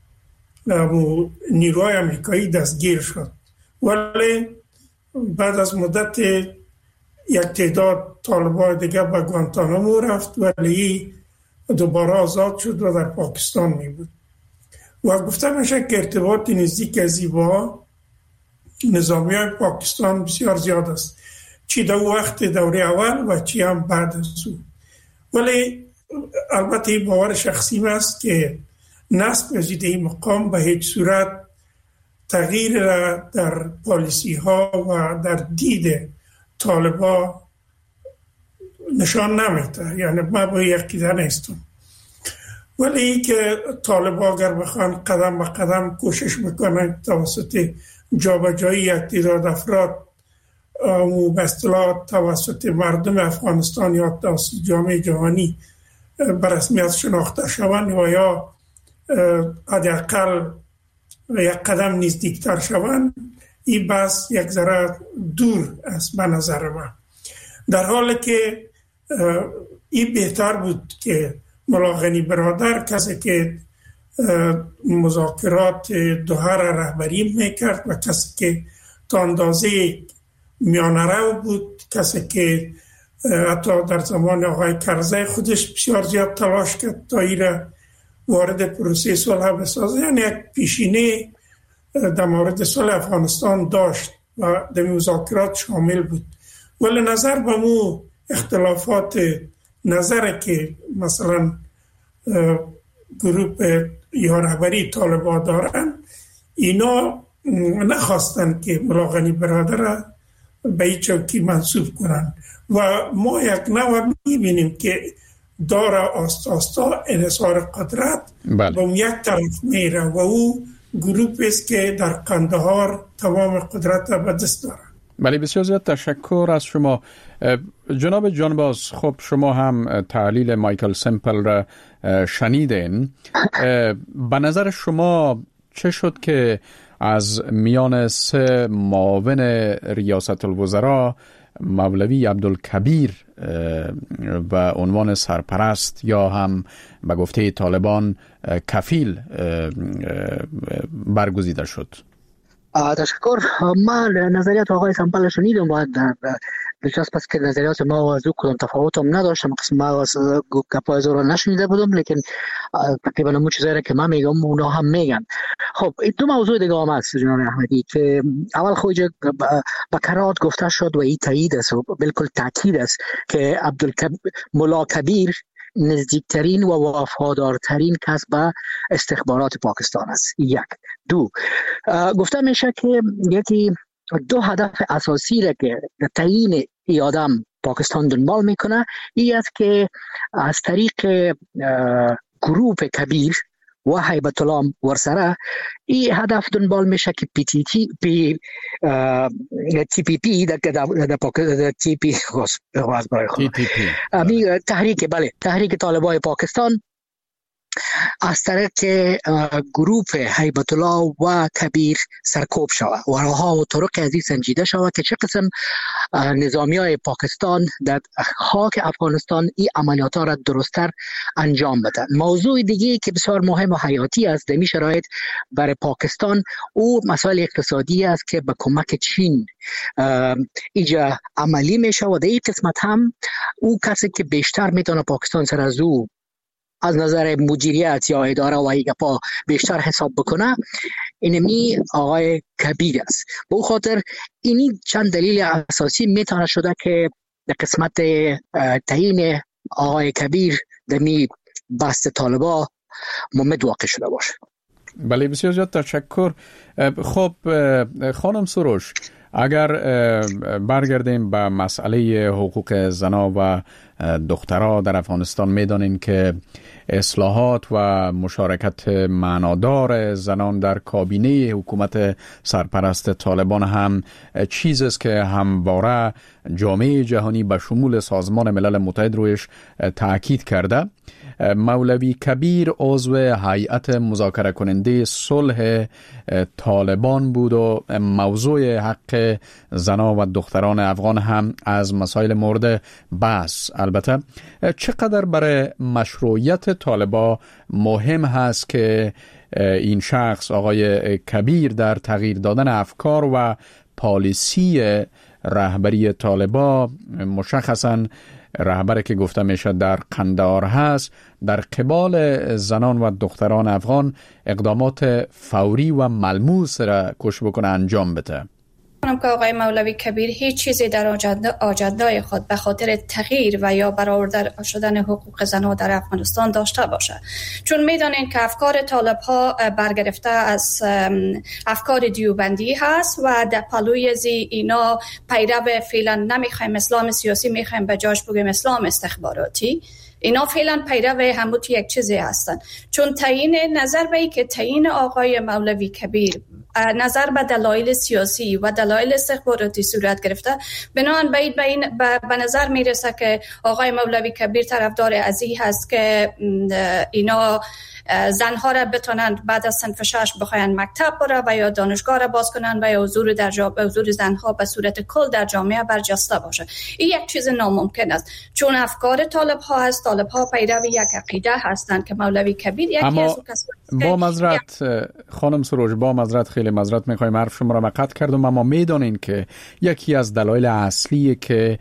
نیروهای امریکایی دستگیر شد، ولی بعد از مدت یک تعداد طالبان دیگه به گوانتانامو رفت ولی دوباره آزاد شد و در پاکستان می بود و گفته میشه که ارتباط نزدیک ازی با نظامی های پاکستان بسیار زیاد است، چی در وقت دوره اول و چی هم بعد از او. ولی البته باور شخصی است که نصب وزید این مقام به هیچ صورت تغییر را در پالیسی ها و در دید طالبان نشان نمیده، یعنی من با یقیده نیستم. ولی که طالبان اگر بخوان قدم به قدم کوشش بکنن توسط جابجایی یک تعداد افراد و به اصطلاح توسط مردم افغانستان یا توسط جامعه جهانی به رسمیت شناخته شوند و یا حداقل یک قدم نزدیکتر شوند، این بس یک ذره دور است به نظر من. در حالی که این بهتر بود که ملا غنی برادر کسی که مذاکرات دوحه را رهبری میکرد و کسی که تا اندازه میانه رو بود، کسی که حتی در زمان آقای کرزی خودش بسیار زیاد تلاش کرد تا این را وارد پروسه صلح بسازه، یعنی یک پیشینه در مورد صلح افغانستان داشت و در مذاکرات شامل بود. ولی نظر به مو اختلافات نظر که مثلا گروپ یا رهبری طالبان دارن، اینا نخواستن که ملا غنی برادر به این چوکی منصوب کنن و ما یک نوع میبینیم که داره آستا آستا انحصار قدرت بله. به یک طرف میره و او گروپ است که در قندهار تمام قدرت به دست داره. بله بسیار زیاد تشکر از شما جناب جانباز. خب شما هم تحلیل مایکل سمپل را شنیدین. به نظر شما چه شد که از میان سه معاون ریاست الوزراء مولوی عبدالکبیر و عنوان سرپرست یا هم به گفته طالبان کفیل برگزیده شد؟ تشکر. من نظریات آقای سمپل شنیدم و دلچسب است که نظریات ما از او کدام تفاوت هم نداشتم. قسم ما از گپای زورا نشنیده بودم، لیکن تقریبا همون چیزایی که من میگم اونا هم میگن. خب دو موضوع دیگه هم هست جناب احمدی که اول خود با کرات گفته شد و این تایید است و بالکل تاکید است که عبدالکبیر ملا کبیر نزدیکترین و وفادارترین کس به استخبارات پاکستان است. یک. دو، گفته میشه که یکی دو هدف اساسی را که تعیین ای آدم پاکستان دنبال میکنه این است که از طریق گروپ کبیر و هیبت الله ورسره این هدف دنبال میشه که پی تی تی پی تی پی پی در در تی پی پی تحریک بله تحریک طالبان پاکستان از طریق گروپ هیبت الله و کبیر سرکوب شود و راهها و طرق ازی سنجیده شود که چه قسم نظامی های پاکستان در خاک افغانستان این عملیات را درستر انجام بدن. موضوع دیگه که بسیار مهم و حیاتی است در این شرایط برای پاکستان او مسائل اقتصادی است که به کمک چین ایجا عملی میشه و در این قسمت هم او کسی که بیشتر میتونه پاکستان سر از او از نظر مدیریت یا اداره و ایگپا بیشتر حساب بکنه اینمی آقای کبیر است. به او خاطر اینی چند دلیل اساسی میتونه شده که در قسمت تعیین آقای کبیر دمی بست طالبا ممد واقع شده باشه. بله بسیار زیاد تشکر. خب خانم سروش، اگر برگردیم به مسئله حقوق زنا و دخترها در افغانستان، میدانیم که اصلاحات و مشارکت معنادار زنان در کابینه حکومت سرپرست طالبان هم چیز است که همواره جامعه جهانی به شمول سازمان ملل متحد رویش تاکید کرده. مولوی کبیر عضو هیئت مذاکره کننده صلح طالبان بود و موضوع حق زنان و دختران افغان هم از مسائل مورد بحث. البته چقدر برای مشروعیت طالبان مهم هست که این شخص آقای کبیر در تغییر دادن افکار و پالیسی رهبری طالبان، مشخصاً رهبری که گفته میشه در قندهار هست، در قبال زنان و دختران افغان اقدامات فوری و ملموس را کش بکنه انجام بده؟ کنم که آقای مولوی کبیر هیچ چیزی در آجندای خود به خاطر تغییر و یا برآورده شدن حقوق زنان در افغانستان داشته باشه، چون میدانین که افکار طالب ها برگرفته از افکار دیوبندی هست و در پلوی زی اینا پیرو فعلا نمیخوایم اسلام سیاسی، میخوایم به جاش بگیم اسلام استخباراتی. اینا فعلا پیرو هموت یک چیزی هستن، چون تعیین نظر به ای که تعیین آقای مولوی کبیر نظر به دلایل سیاسی و دلایل استخباراتی صورت گرفته، بنابراین باید به این به نظر میرسه که آقای مولوی کبیر طرفدار ازی هست که اینا زنها را بتونن بعد از صنف شش بخواین مکتب بره و یا دانشگاه را باز کنن و یا حضور در جامعه، حضور زنها به صورت کل در جامعه برجسته باشه. این یک چیز ناممکن است، چون افکار طالب ها هست. طالب ها پیرو یک عقیده هستند که مولوی کبیر یکی اما از کسانی با معذرت خانم سروش، با معذرت خیلی معذرت میخوایم حرف شما را قطع کردم، اما میدونین که یکی از دلایل اصلی که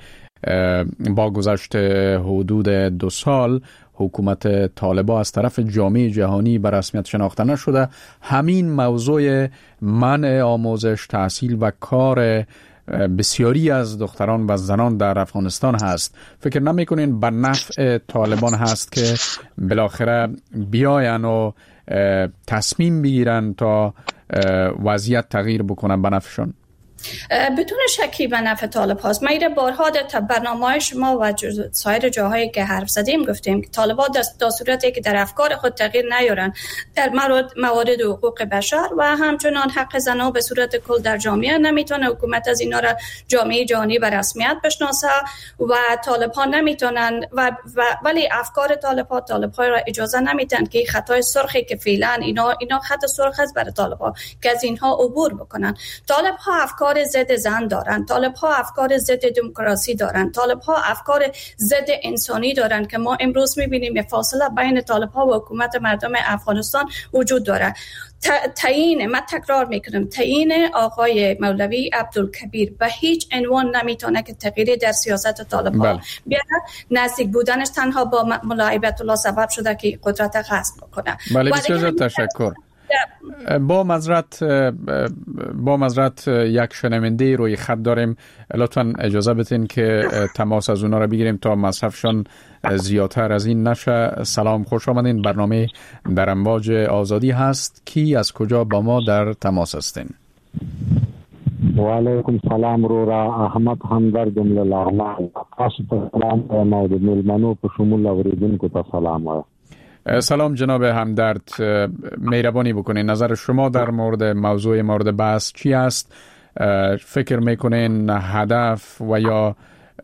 با گذشت حدود دو سال حکومت طالبان از طرف جامعه جهانی به رسمیت شناخته نشده همین موضوع منع آموزش، تحصیل و کار بسیاری از دختران و زنان در افغانستان هست. فکر نمی‌کنین به نفع طالبان هست که بالاخره بیاین و تصمیم بگیرن تا وضعیت تغییر بکنه به نفعشان؟ بدون شکی به نفع طالب هاست. ما ایره بارها در برنامه شما و سایر جاهایی که حرف زدیم گفتیم که طالبان در صورتی که در افکار خود تغییر نیارن در موارد موارد حقوق بشر و همچنان حق زنان به صورت کل در جامعه نمیتونه حکومت از اینا را جامعه جهانی به رسمیت بشناسه و طالب ها نمیتونن و, و ولی افکار طالب ها طالب ها را اجازه نمیدن که خطای سرخی که فعلا اینا اینا خط سرخ است برای طالب ها که از اینها عبور بکنن. طالب ها افکار ضد زن دارن، طالب ها افکار ضد دموکراسی دارن، طالب ها افکار ضد انسانی دارن که ما امروز میبینیم یه فاصله بین طالب ها و حکومت مردم افغانستان وجود داره. تعیین من تکرار میکنم تعیین آقای مولوی عبدالکبیر به هیچ عنوان نمیتونه که تغییری در سیاست طالب ها بیاره. نزدیک بودنش تنها با ملا هیبت الله سبب شده که قدرت غصب کنه. بله بسیار تشکر. با معذرت با معذرت یک شنونده روی خط داریم، لطفا اجازه بدین که تماس از اونا را بگیریم تا مصرفشان زیادتر از این نشه. سلام، خوش آمدین. برنامه در امواج آزادی هست. کی از کجا با ما در تماس هستین؟ و علیکم سلام. رو را احمد همدرد جمله الاعمال تاسو سلام مولد ملمنو په شمول اوریدونکو ته سلام. سلام جناب همدرد، مهربانی بکنین نظر شما در مورد موضوع مورد بحث چی است؟ فکر میکنین هدف و یا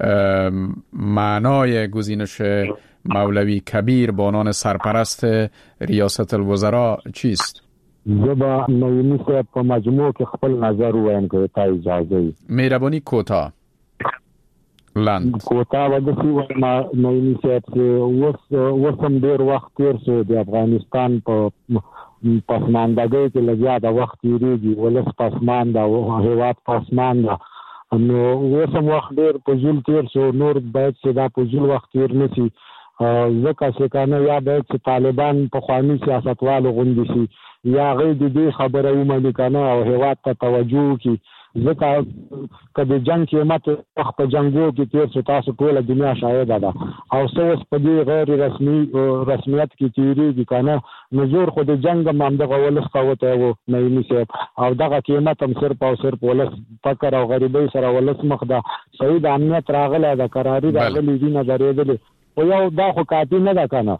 معنای گزینش مولوی کبیر به عنوان سرپرست ریاست الوزراء چیست؟ زبا نوینی صاحب په مجموع کې خپل نظر وایم که تا اجازه. مهربانی کوتاه. لاند کوتا ودسی و ما نوینی صاحب چې وسم ډیر وخت تیر شو د افغانستان په پسماندګۍ کې لږه د وخت تیریږي ولس پسمانده او هیواد پسمانده نو وسم وخت ډیر په ځل تیر شو نور باید چې دا په ځل وخت تیر نشي ځکه چې کنه یا باید چې طالبان په خواني سیاستوالو غونډي شي یا غي د دې خبره ومني کنه او هیواد ته توجه وکړي ځکه کله جنگ کې ماته وخت په جنگو کې تیر شو تاسو ټول دنیا شاهد ده او څه په دې غیر رسمي رسمیت کې تیریږي کنه نظر خو د جنگ هم دغه ولس قوته وو نه نیسي او دغه قیمت هم صرف او صرف ولس فقر او غریبۍ سره ولس مخ ده صحیح د امنیت راغله د قراری راغلي دي نظر یې او یو دا خو کافی نه ده کنه.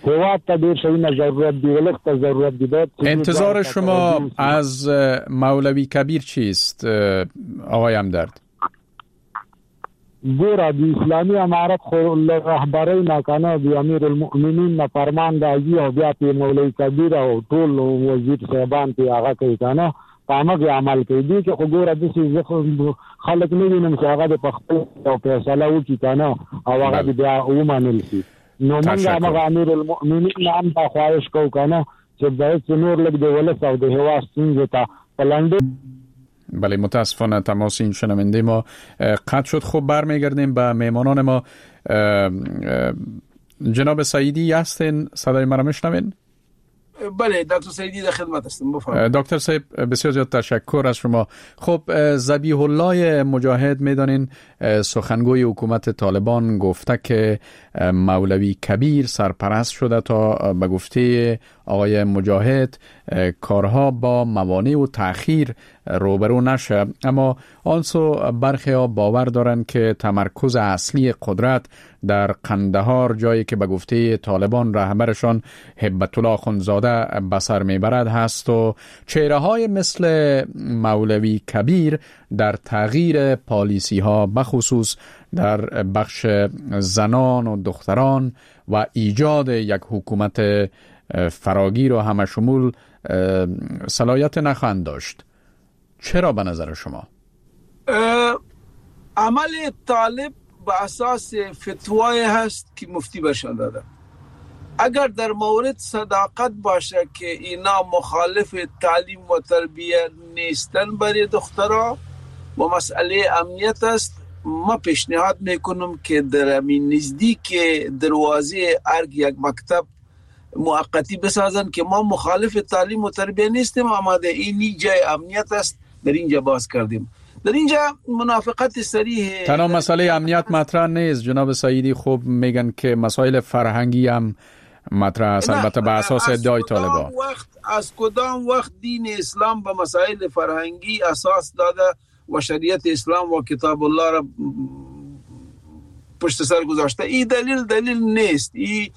انتظار شما از مولوی کبیر چیست آقای همدرد؟ گورا دی اسلامی امارت خو رهبری نکنه دی امیر المؤمنین نه فرمان دی او بیا په مولوی کبیر او ټول وزیر صاحبان په هغه کوي کنه پامه عمل کوي دي چې وګوره د څه خلک نه وینم چې هغه د پخپل او فیصله وکړي کنه او هغه بیا ومنل شي. نو موږ هغه امیر المؤمنین هم په خواهش کوو کنه چې باید نور لګ دی ولس او د هوا څنګه تا پلنډ. بله متاسفانه تماس این شنونده ما قطع شد. خب برمیگردیم به میمانان ما. جناب سعیدی هستین؟ صدای مرا میشنوین؟ بله دکتر سعیدی در خدمت هستم. بفرمایید. دکتر صاحب بسیار زیاد تشکر از شما. خب ذبیح الله مجاهد میدانین سخنگوی حکومت طالبان گفته که مولوی کبیر سرپرست شده تا به گفته آقای مجاهد کارها با موانع و تأخیر روبرو نشه، اما آنسو برخی ها باور دارند که تمرکز اصلی قدرت در قندهار، جایی که به گفته طالبان رهبرشان هبت الله اخندزاده به سر میبرد هست و چهره های مثل مولوی کبیر در تغییر پالیسی ها بخصوص در بخش زنان و دختران و ایجاد یک حکومت فراگیر و همه شمول صلاحیت نخواهند داشت. چرا به نظر شما؟ عمل طالب به اساس فتوای هست که مفتی برشان داده. اگر در مورد صداقت باشه که اینا مخالف تعلیم و تربیت نیستن برای دخترها و مسئله امنیت است، ما پیشنهاد میکنم که در امین نزدیک دروازه ارگ یک مکتب موقتی بسازن که ما مخالف تعلیم و تربیت نیستیم، اما در این جای امنیت است در اینجا باز کردیم. در اینجا منافقت صریح تنها مسئله امنیت مطرح نیست جناب سعیدی. خوب میگن که مسائل فرهنگی هم مطرح است، البته به اساس ادعای طالبان. وقت از کدام وقت دین اسلام به مسائل فرهنگی اساس داده و شریعت اسلام و کتاب الله را پشت سر گذاشته؟ این دلیل دلیل نیست. این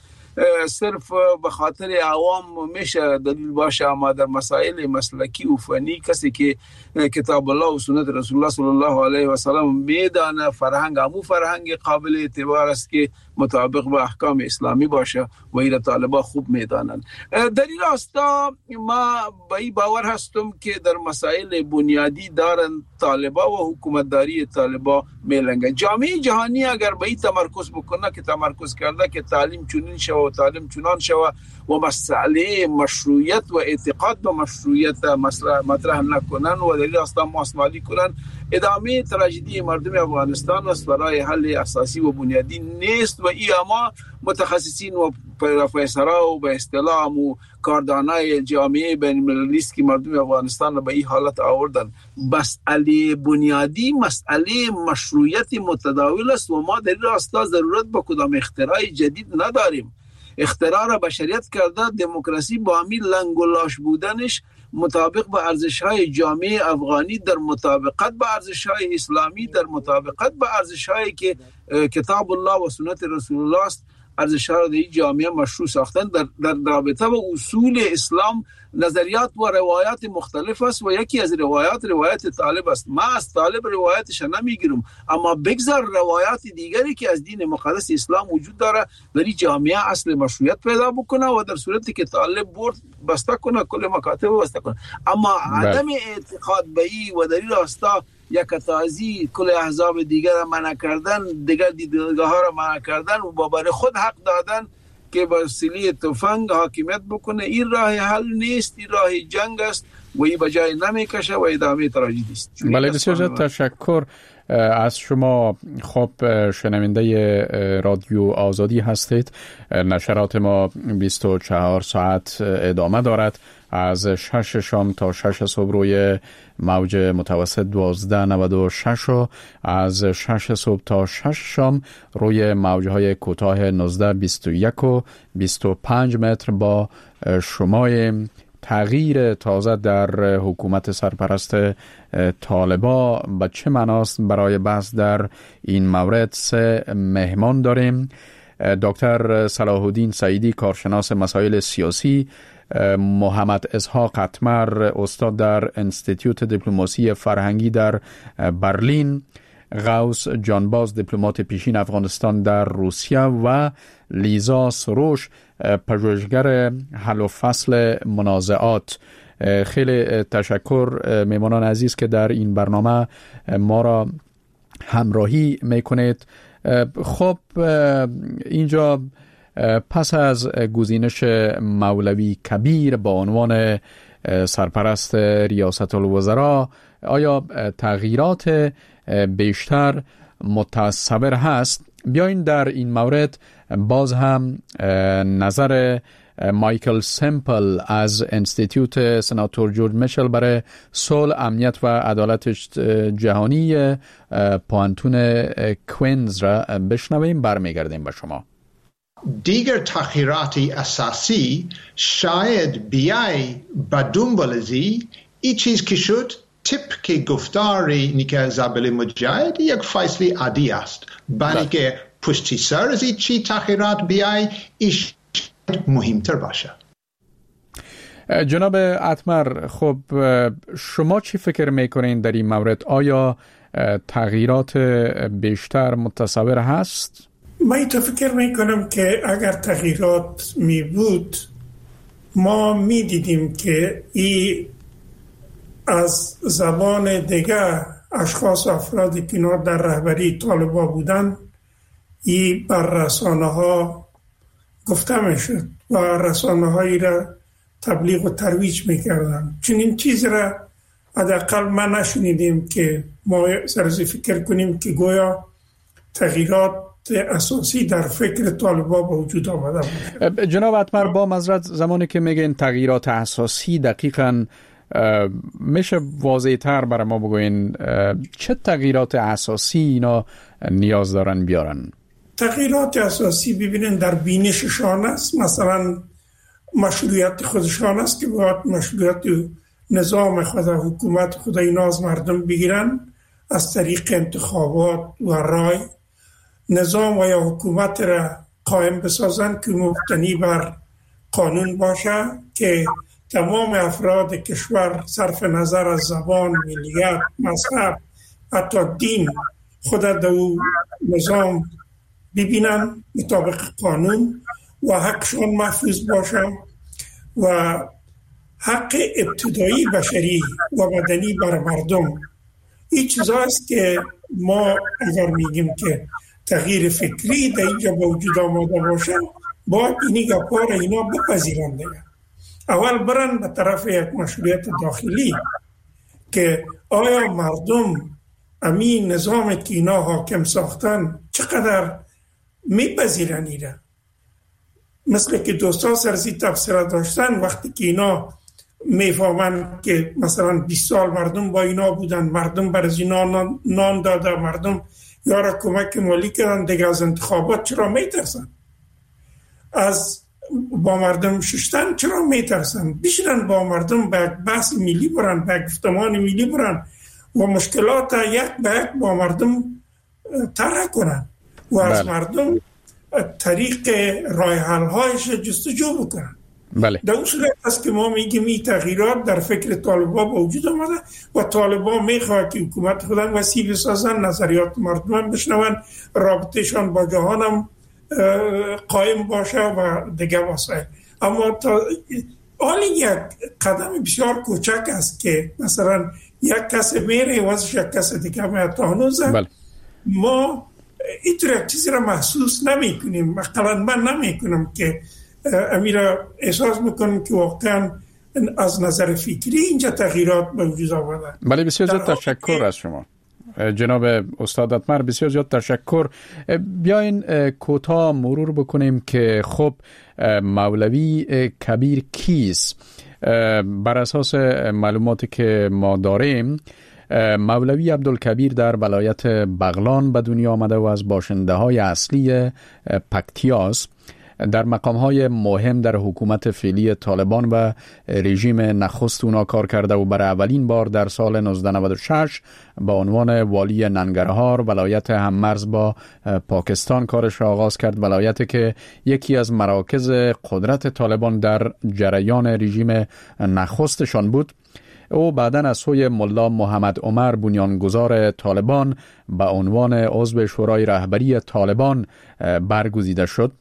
صرف به خاطر عوام میشه دلیل باشه، اما در مسائل مسلکی و فنی کسی که کتاب الله و سنت رسول الله صلی الله علیه و سلم میدانه فرهنگ همو فرهنگ قابل اعتبار است که مطابق با احکام اسلامی باشه و این طالبا خوب میدانن. در این راستا ما با این باور هستم که در مسائل بنیادی دارن طالبا و حکومتداری طالبا میلنگن. جامعه جهانی اگر به این تمرکز بکنه که تمرکز کرده که تعلیم چنین شوه و تعلیم چنان شوه و مسئله مشروعیت و اعتقاد به مشروعیت مطرح نکنن و در این راستا ماسمالی کنن، ادامه تراژدی مردم افغانستان است، برای حل اساسی و بنیادی نیست. و ای اما متخصصین و پروفسورها و به اصطلاح و کاردانای جامعه بین المللی است که مردم افغانستان را به این حالت آوردن. مسئله بنیادی مسئله مشروعیت متداول است و ما در این راستا ضرورت به کدام اختراع جدید نداریم. اختراع را بشریت کرده، دموکراسی با همین لنگ و لاش بودنش مطابق با ارزش‌های جامعه افغانی، در مطابقت با ارزش‌های اسلامی، در مطابقت با ارزش‌هایی که کتاب الله و سنت رسول الله است، ارزش‌ها را در این جامعه مشروع ساختن. در در رابطه با اصول اسلام نظریات و روایات مختلف است و یکی از روایات روایت طالب است. ما از طالب روایتش نمیگیرم، اما بگذار روایات دیگری که از دین مقدس اسلام وجود داره در این جامعه اصل مشروعیت پیدا بکنه و در صورتی که طالب برد بسته کنه، کل مکاتب بسته کنه. اما عدم اعتقاد به این و در این راستا یک تازی کل احزاب دیگر را منع کردن، دیگر دیدگاه ها را منع کردن و برای خود حق دادن که با وسیله تفنگ حاکمیت بکنه، این راه حل نیست، این راه جنگ است و این بجای نمیکشه و ادامه تراژدی است. بله، بسیار تشکر از شما. خب شنونده رادیو آزادی هستید. نشرات ما بیست و چهار ساعت ادامه دارد، از شش شام تا شش صبح روی موج متوسط دوازده نود و شش و از شش صبح تا شش شام روی موجهای کوتاه نوزده بیست و یک و بیست و پنج متر با شمای تغییر تازه در حکومت سرپرست طالبا به چه معناست؟ برای بحث در این مورد سه مهمان داریم. دکتر صلاح الدین سعیدی، کارشناس مسائل سیاسی، محمد اسحاق اتمر، استاد در انستیتیوت دیپلماسی فرهنگی در برلین، غوث جانباز، دیپلمات پیشین افغانستان در روسیه و لیزا سروش، پژوهشگر حل و فصل منازعات. خیلی تشکر میمانان عزیز که در این برنامه ما را همراهی میکنید. خب اینجا پس از گزینش مولوی کبیر با عنوان سرپرست ریاست الوزراء، آیا تغییرات بیشتر متصور هست؟ بیاین در این مورد باز هم نظر مایکل سمپل از انستیتیوت سناتور جورج میشل برای صلح، امنیت و عدالت جهانی پوانتون کوینز را بشنویم. برمیگردیم به شما. دیگر تغییرات اساسی شاید بیای به دنبال ازی ای چیز که شد طبق گفتاری نیکه زابل مجاهد یک فیصله عادی است، برای که پشتی سر از ای چی تغییرات بیای ایش مهمتر باشه. جناب اتمر، خب شما چی فکر میکنین در این مورد؟ آیا تغییرات بیشتر متصور هست؟ من تو فکر میکنم که اگر تغییرات می بود ما می دیدیم که ای از زبان دیگه اشخاص و افرادی که در رهبری طالبا بودن ای بر رسانه ها گفته میشد و رسانه هایی را تبلیغ و ترویج میکردن. چنین چیز را حداقل ما نشنیدیم که ما سرزی فکر کنیم که گویا تغییرات اساسی در فکر طالبا به وجود آمده بود. جناب اتمر، با معذرت زمانی که میگین تغییرات اساسی، دقیقاً میشه واضح تر برای ما بگوین چه تغییرات اساسی اینا نیاز دارن بیارن؟ تغییرات اساسی ببینن در بینششان است. مثلا مشروعیت خودشان است که باید مشروعیت نظام خود، حکومت خود اینا از مردم بگیرن از طریق انتخابات و رای. نظام و یا حکومت را قائم بسازن که مبتنی بر قانون باشه که تمام افراد کشور صرف نظر از زبان، ملیت، مذهب، حتی دین خود در نظام ببینن مطابق قانون و حقشون محفوظ باشه و حق ابتدایی بشری و مدنی بر مردم. این چیزاست که ما اگر میگیم که تغییر فکری در اینجا با وجود آماده باشه باید اینی گپا را اینا بپذیرن دیگه. اول برن به طرف یک مشروعیت داخلی که آیا مردم امین نظام که اینا حاکم ساختن چقدر میپذیرن ایره. مثل که دوستا سرزی تفسیر داشتن وقتی که اینا میفهمن که مثلا بیست سال مردم با اینا بودن، مردم بر از اینا نان داده، مردم یارا کمک مالی کردن، دیگه از انتخابات چرا میترسن؟ از با مردم ششتن چرا میترسن؟ بشنن با مردم به بحث ملی برن، به گفتمان ملی برن و مشکلات یک به یک با مردم طرح کنن و از بله. مردم طریق راه حل هایش جستجو بکنن. بله. در اون صورت است که ما میگیم این تغییرات در فکر طالبان با وجود آمده و طالبان میخواد که حکومت خودن وسیع بسازن، نظریات مردم بشنون، رابطهشان با جهان هم قائم باشه و دیگه واسه. اما تا حالی یک قدم بسیار کوچک است که مثلا یک کس میره واسه یک کس دیگه میاد تا هنوزه بله. ما اینطور چیزی را محسوس نمی کنیم. مثلا من نمی کنم که امیرا احساس میکنم که واقعا از نظر فکری اینجا تغییرات به وجود آمده. بله بسیار زیاد تشکر از شما جناب استاد اتمر، بسیار زیاد تشکر. بیاین کوتاه مرور بکنیم که خب مولوی کبیر کیست. بر اساس معلوماتی که ما داریم مولوی عبدالکبیر در ولایت بغلان به دنیا آمده و از باشنده های اصلی پکتیاس. در مقام‌های مهم در حکومت فعلی طالبان و رژیم نخست اونا کار کرده و برای اولین بار در سال نوزده نود و شش با عنوان والی ننگرهار ولایت هممرز با پاکستان کارش را آغاز کرد. ولایتی که یکی از مراکز قدرت طالبان در جریان رژیم نخستشان بود. او بعداً از سوی ملا محمد عمر بنیانگذار طالبان به عنوان عضو شورای رهبری طالبان برگزیده شد.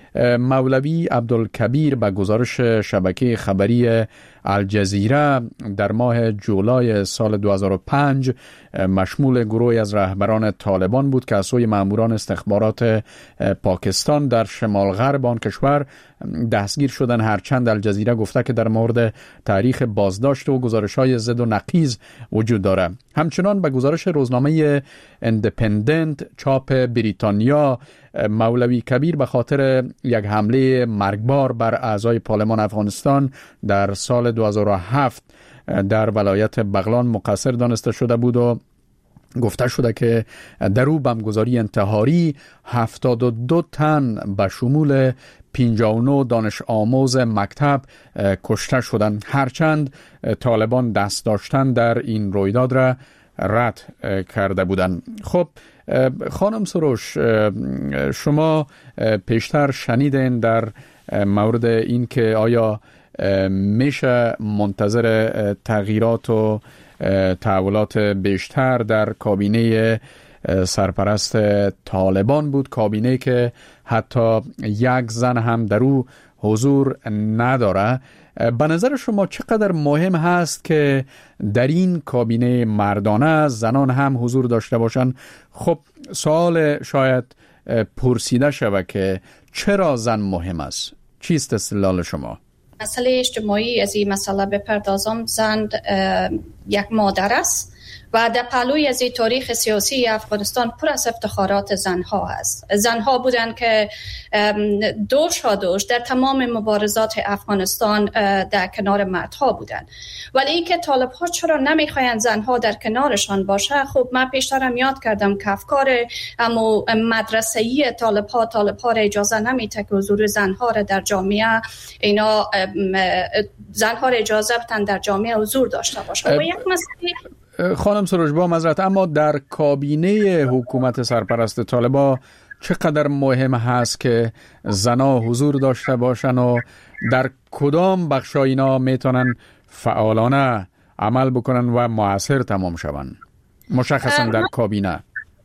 مولوی عبدالکبیر به گزارش شبکه خبری الجزیره در ماه جولای سال دو هزار و پنج مشمول گروهی از رهبران طالبان بود که از سوی ماموران استخبارات پاکستان در شمال غرب آن کشور دستگیر شدن. هرچند الجزیره گفته که در مورد تاریخ بازداشت و گزارش‌های ضد و نقیض وجود داره. همچنان به گزارش روزنامه اندپندنت چاپ بریتانیا مولوی کبیر به خاطر یک حمله مرگبار بر اعضای پارلمان افغانستان در سال دو هزار و هفت در ولایت بغلان مقصر دانسته شده بود و گفته شده که در او بمبگذاری انتحاری هفتاد و دو تن به شمول پنجاه و نه دانش آموز مکتب کشته شدند. هرچند طالبان دست داشتن در این رویداد را رد کرده بودند. خب خانم سروش، شما پیشتر شنیدین در مورد این که آیا میشه منتظر تغییرات و تحولات بیشتر در کابینه سرپرست طالبان بود، کابینه که حتی یک زن هم در او حضور نداره. به نظر شما چقدر مهم هست که در این کابینه مردانه زنان هم حضور داشته باشند؟ خب سوال شاید پرسیده شود که چرا زن مهم است؟ چیست استدلال شما؟ مسئله اجتماعی از این مسئله بپردازم. زن یک مادر است و در پهلوی از تاریخ سیاسی افغانستان پر از افتخارات زنها است. زنها بودند که دوش ها دوش در تمام مبارزات افغانستان در کنار مردها بودند. ولی این که طالب ها چرا نمیخواین زنها در کنارشان باشه؟ خب من پیشترم یاد کردم که افکار امو مدرسه‌ای طالب ها طالب ها را اجازه نمیده که حضور زنها را در جامعه اینا زنها را اجازه بدن در جامعه حضور داشته باشه. و یک مسئله خانم سروش با معذرت، اما در کابینه حکومت سرپرست طالبان چقدر مهم هست که زنا حضور داشته باشن و در کدام بخشای اینا میتونن فعالانه عمل بکنن و موثر تمام شون، مشخصا در کابینه؟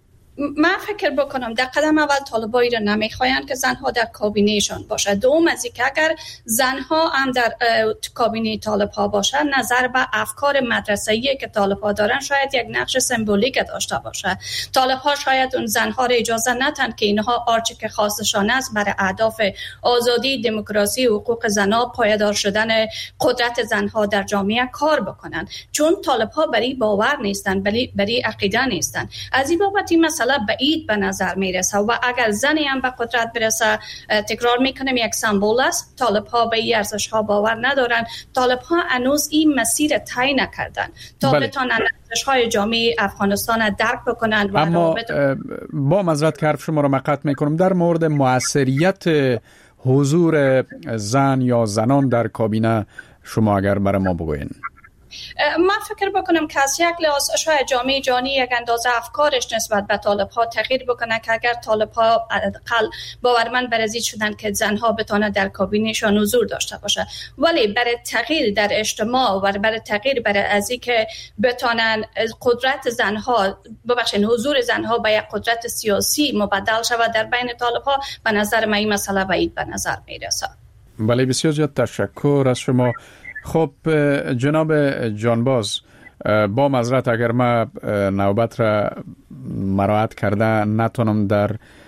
من فکر بکنم در قدم اول طالبایی را نمیخواین که زنها در کابینهشان باشه. دوم از اینکه اگر زنها هم در کابینه طالبها باشن، نظر به افکار مدرسه‌ای که طالبها دارن شاید یک نقش سمبولیک داشته باشه. طالبها شاید اون زنها را اجازه ندن که اینها آرچه که خواستشان است برای اهداف آزادی، دموکراسی، حقوق زنها، پایدار شدن قدرت زنها در جامعه کار بکنن، چون طالبها بری باور نیستن، بری بری عقیده نیستن. از این بابت این مسئله بعید به نظر میرسه و اگر زنی هم به قدرت برسه، تکرار میکنم یک سمبل است. طالب ها به این ارزش ها باور ندارن. طالب ها هنوز این مسیر طی نکردن تا بله. بتونن ارزش های جامعه افغانستان درک بکنن. و اما با معذرت که حرف شما رو مقطع میکنم، در مورد موثریت حضور زن یا زنان در کابینه شما اگر برای ما بگوین. من فکر بکنم که از یک لحاظ شاید جامعه جهانی یک اندازه افکارش نسبت به طالب ها تغییر بکنه که اگر طالب ها قل باورمند برازید شدن که زنها بتونه در کابینهشان حضور داشته باشه، ولی برای تغییر در اجتماع و برای تغییر برای ازی که بتونن قدرت زنها ببخشید حضور زنها به یک قدرت سیاسی مبدل شود در بین طالب ها، به نظر من این مسئله بعید به نظر میرسه. بله، بسیار زیاد تشکر از شما. خب جناب جانباز، با معذرت اگر ما نوبت را مراعات کرده نتونم در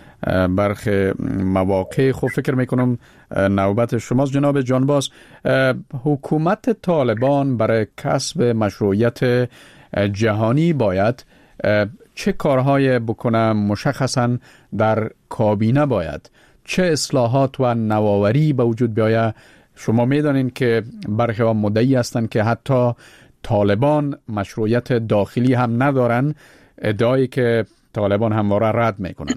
برخی مواقع، خب فکر میکنم نوبت شماست. جناب جانباز، حکومت طالبان برای کسب مشروعیت جهانی باید چه کارهای بکنه؟ مشخصا در کابینه باید چه اصلاحات و نوآوری به وجود بیاید؟ شما میدانین که برخی ها مدعی هستند که حتی طالبان مشروعیت داخلی هم ندارن، ادعایی که طالبان همواره رد میکنن.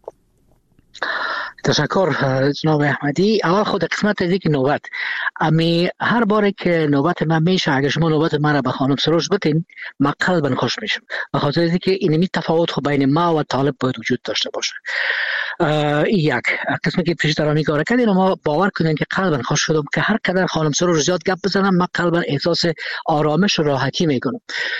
تشکر جناب احمدی. اول خود قسمت از اینکه نوبت امی هر باره که نوبت من میشه، اگر شما نوبت من را به خانم سروش بتین، من قلبا خوش میشم، به خاطر اینکه اینمی تفاوت خود بین ما و طالب باید وجود داشته باشه. یک قسمتی که پیشترامی کار کردین، ما باور کنین که قلبا خوش شدم که هر قدر خانم سروش زیاد گپ بزنم، من قلبا احساس آرامش و راحتی میکنم.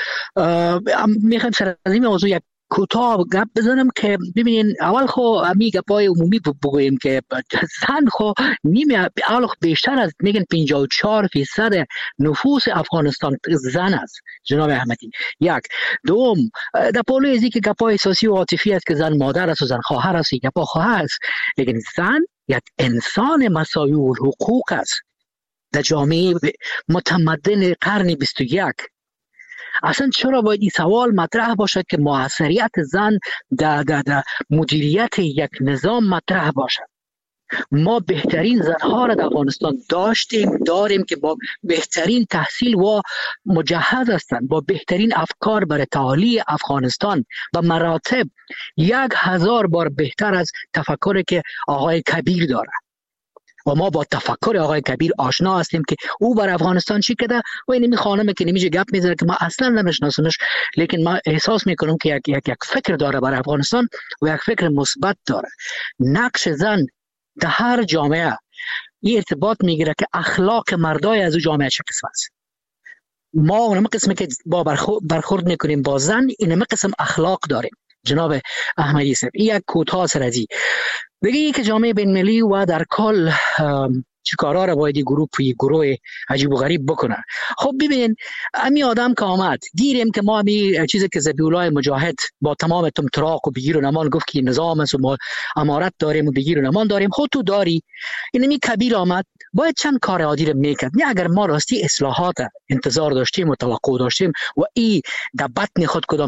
میخوام سر از این موضوع یک کوتاه گپ بزنم که ببینین، اول خو امی گپای عمومی بگویم که زن خو نیمه اول خو بیشتر از میگن پنجاه و چهار درصد نفوس افغانستان زن است جناب احمدی. یک دوم، در پولو ازی که گپای احساسی و عاطفی است که زن مادر است و زن خواهر است، گپا خواهر است، لیکن زن یک انسان مساوی الحقوق است در جامعه متمدن قرن بیست و یک. اصلا چرا باید این سوال مطرح باشد که موثریت زن در در در مدیریت یک نظام مطرح باشد؟ ما بهترین زنها را در افغانستان داشتیم، داریم که با بهترین تحصیل و مجهز هستند، با بهترین افکار برای تعالی افغانستان و مراتب یک هزار بار بهتر از تفکری که آقای کبیر داره. و ما با تفکر آقای کبیر آشنا هستیم که او بر افغانستان چی کرده و این خانمی که نمیشه گپ میزنه که ما اصلا نمیشناسمش، لیکن ما احساس میکنم که یک یک یک فکر داره بر افغانستان و یک فکر مثبت داره. نقش زن در هر جامعه این ارتباط میگیره که اخلاق مردای از او جامعه چه قسم است. ما اونم قسمی که با برخورد میکنیم با زن، اینم قسم اخلاق داریم. جناب احمدی صاحب، این یک کوتاه سرازی بگی که جامعه بین‌المللی و در کل چی کارا را باید گروه پوی گروه عجیب و غریب بکنن. خب ببین، امی آدم که آمد گیریم که ما امی چیزی که ذبیح‌الله مجاهد با تمام تمطراق و بگیر و نمان گفت که نظام است و ما امارت داریم و بگیر و نمان داریم، خود تو داری. این امی کبیر آمد باید چند کار عادی رو میکرد. نه اگر ما راستی اصلاحات انتظار داشتیم و توقع داشتیم و ای در بطن خود کدام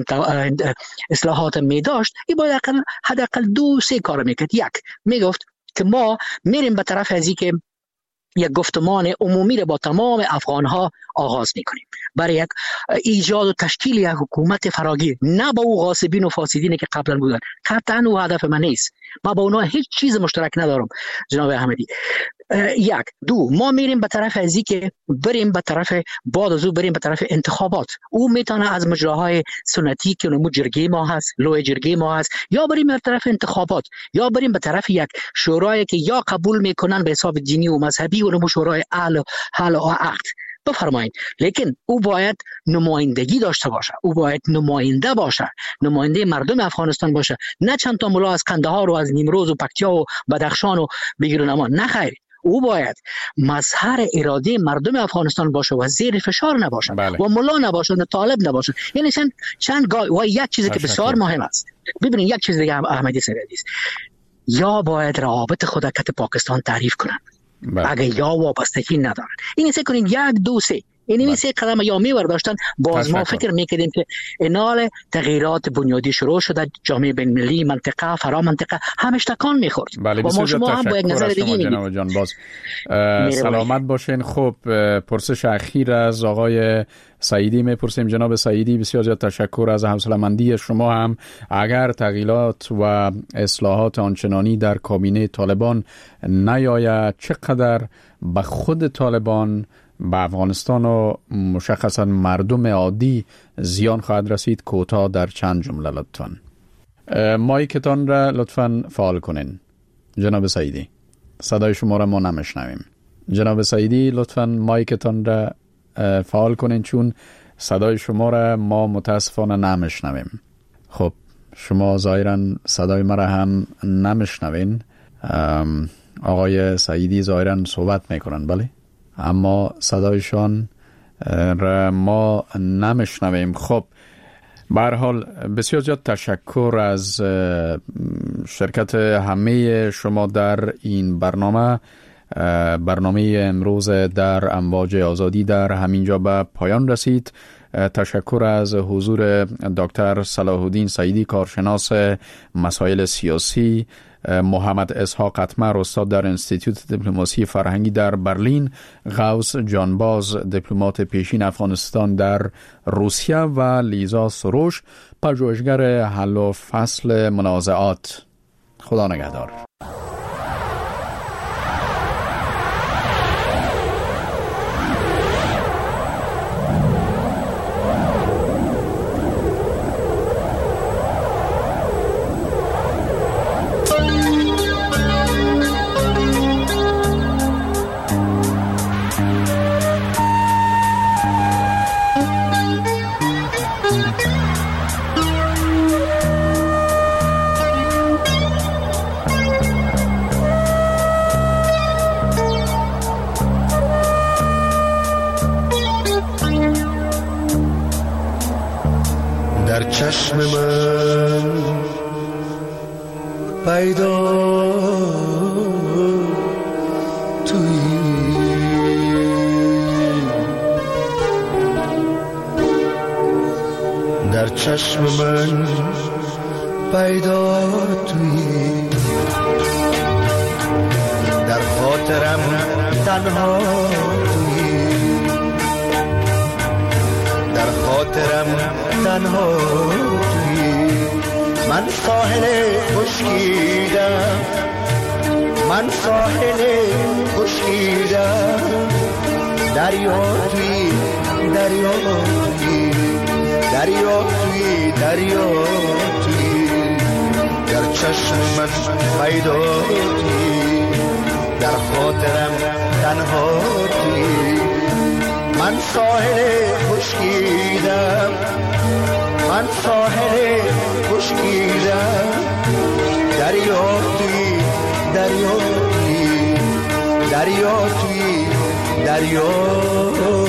اصلاحات می داشت، ای باید حداقل دو سه کار میکرد. یک، میگفت که ما میریم به طرف از که یک گفتمان عمومی رو با تمام افغان‌ها آغاز می‌کنیم برای یک ایجاد و تشکیل یک حکومت فراگیر، نه با او غاصبین و فاسدینی که قبلا بودن. قطعاً او هدف من نیست، ما با اونها هیچ چیز مشترک ندارم جناب احمدی. یک. دو، ما میریم به طرف ازی که بریم به طرف بعد از او بریم به طرف انتخابات. او میتونه از مجراهای سنتی که اونمو جرگه ما هست، لوی جرگه ما هست، یا بریم به طرف انتخابات، یا بریم به طرف یک شورایی که یا قبول میکنن به حساب دینی و مذهبی، اونمو شورای اهل حل و عقد. بفرمایید، لیکن او باید نمایندگی داشته باشه، او باید نماینده باشه، نماینده مردم افغانستان باشه، نه چند تا ملا از قندهار و از نیمروز و پکتیا و بدخشان و بگیرن اما. نه خیر، او باید مظهر اراده مردم افغانستان باشه و زیر فشار نباشه. بله. و ملا نباشه و طالب نباشه. یعنی چند چند گای و یک چیزی که بسیار مهم است. ببینید یک چیز دیگه احمدی سرعدی است، یا باید روابط خود کت پاکستان تعریف کنند. بله. اگه یا وابستگی ندارن، این سه کنین یک دو سه این سه قدم یا میور داشتن، باز ما فکر میکردیم که انال تغییرات بنیادی شروع شده، جامعه بین المللی، منطقه، فرا منطقه همش تکان میخورد. بله، و ما شما هم با یک نظر دیگه میگیم. جان باز سلامت باشین. خب پرسش اخیر از آقای سعیدی میپرسیم. جناب سعیدی، بسیار زیاد تشکر از حوصله‌مندی شما. هم اگر تغییرات و اصلاحات آنچنانی در کابینه طالبان نیاید، چقدر به خود طالبان، به افغانستان و مشخصا مردم عادی زیان خواهد رسید؟ کوتاه در چند جمله لطفاً. مایکتان را لطفاً فعال کنین. جناب سعیدی، صدای شما را ما نمیشنویم. جناب سعیدی، لطفاً مایکتان را فعال کنین، چون صدای شما را ما متاسفانه نمیشنویم. خب شما ظاهراً صدای مرا هم نمیشنوین. آقای سعیدی ظاهراً صحبت میکنن، بله، اما صدایشان را ما نمیشنویم. خب به هر حال بسیار زیاد تشکر از شرکت همه شما در این برنامه. برنامه امروز در امواج آزادی در همینجا به پایان رسید. تشکر از حضور دکتر صلاح الدین سعیدی، کارشناس مسائل سیاسی، محمد اسحاق اتمر، استاد در انستیتوت دیپلماسی فرهنگی در برلین، غوث جانباز، دیپلمات پیشین افغانستان در روسیه، و لیزا سروش، پژوهشگر حل و فصل منازعات. خدا نگهدار. چشم من پیدا تویی، در چشم من پیدا تویی، در خاطرم تنها تویی، در خاطرم تنها تویی. من ساحل خشکیدم، من ساحل خشکیدم، دریا تویی، دریا تویی، دریا تویی، دریا تویی، در چشم من پیدا تویی، در خاطرم تنها تویی. من ساحل خشکیدم، من ساحل خشکیدم، دریا تویی، دریا تویی، دریا تویی، دریا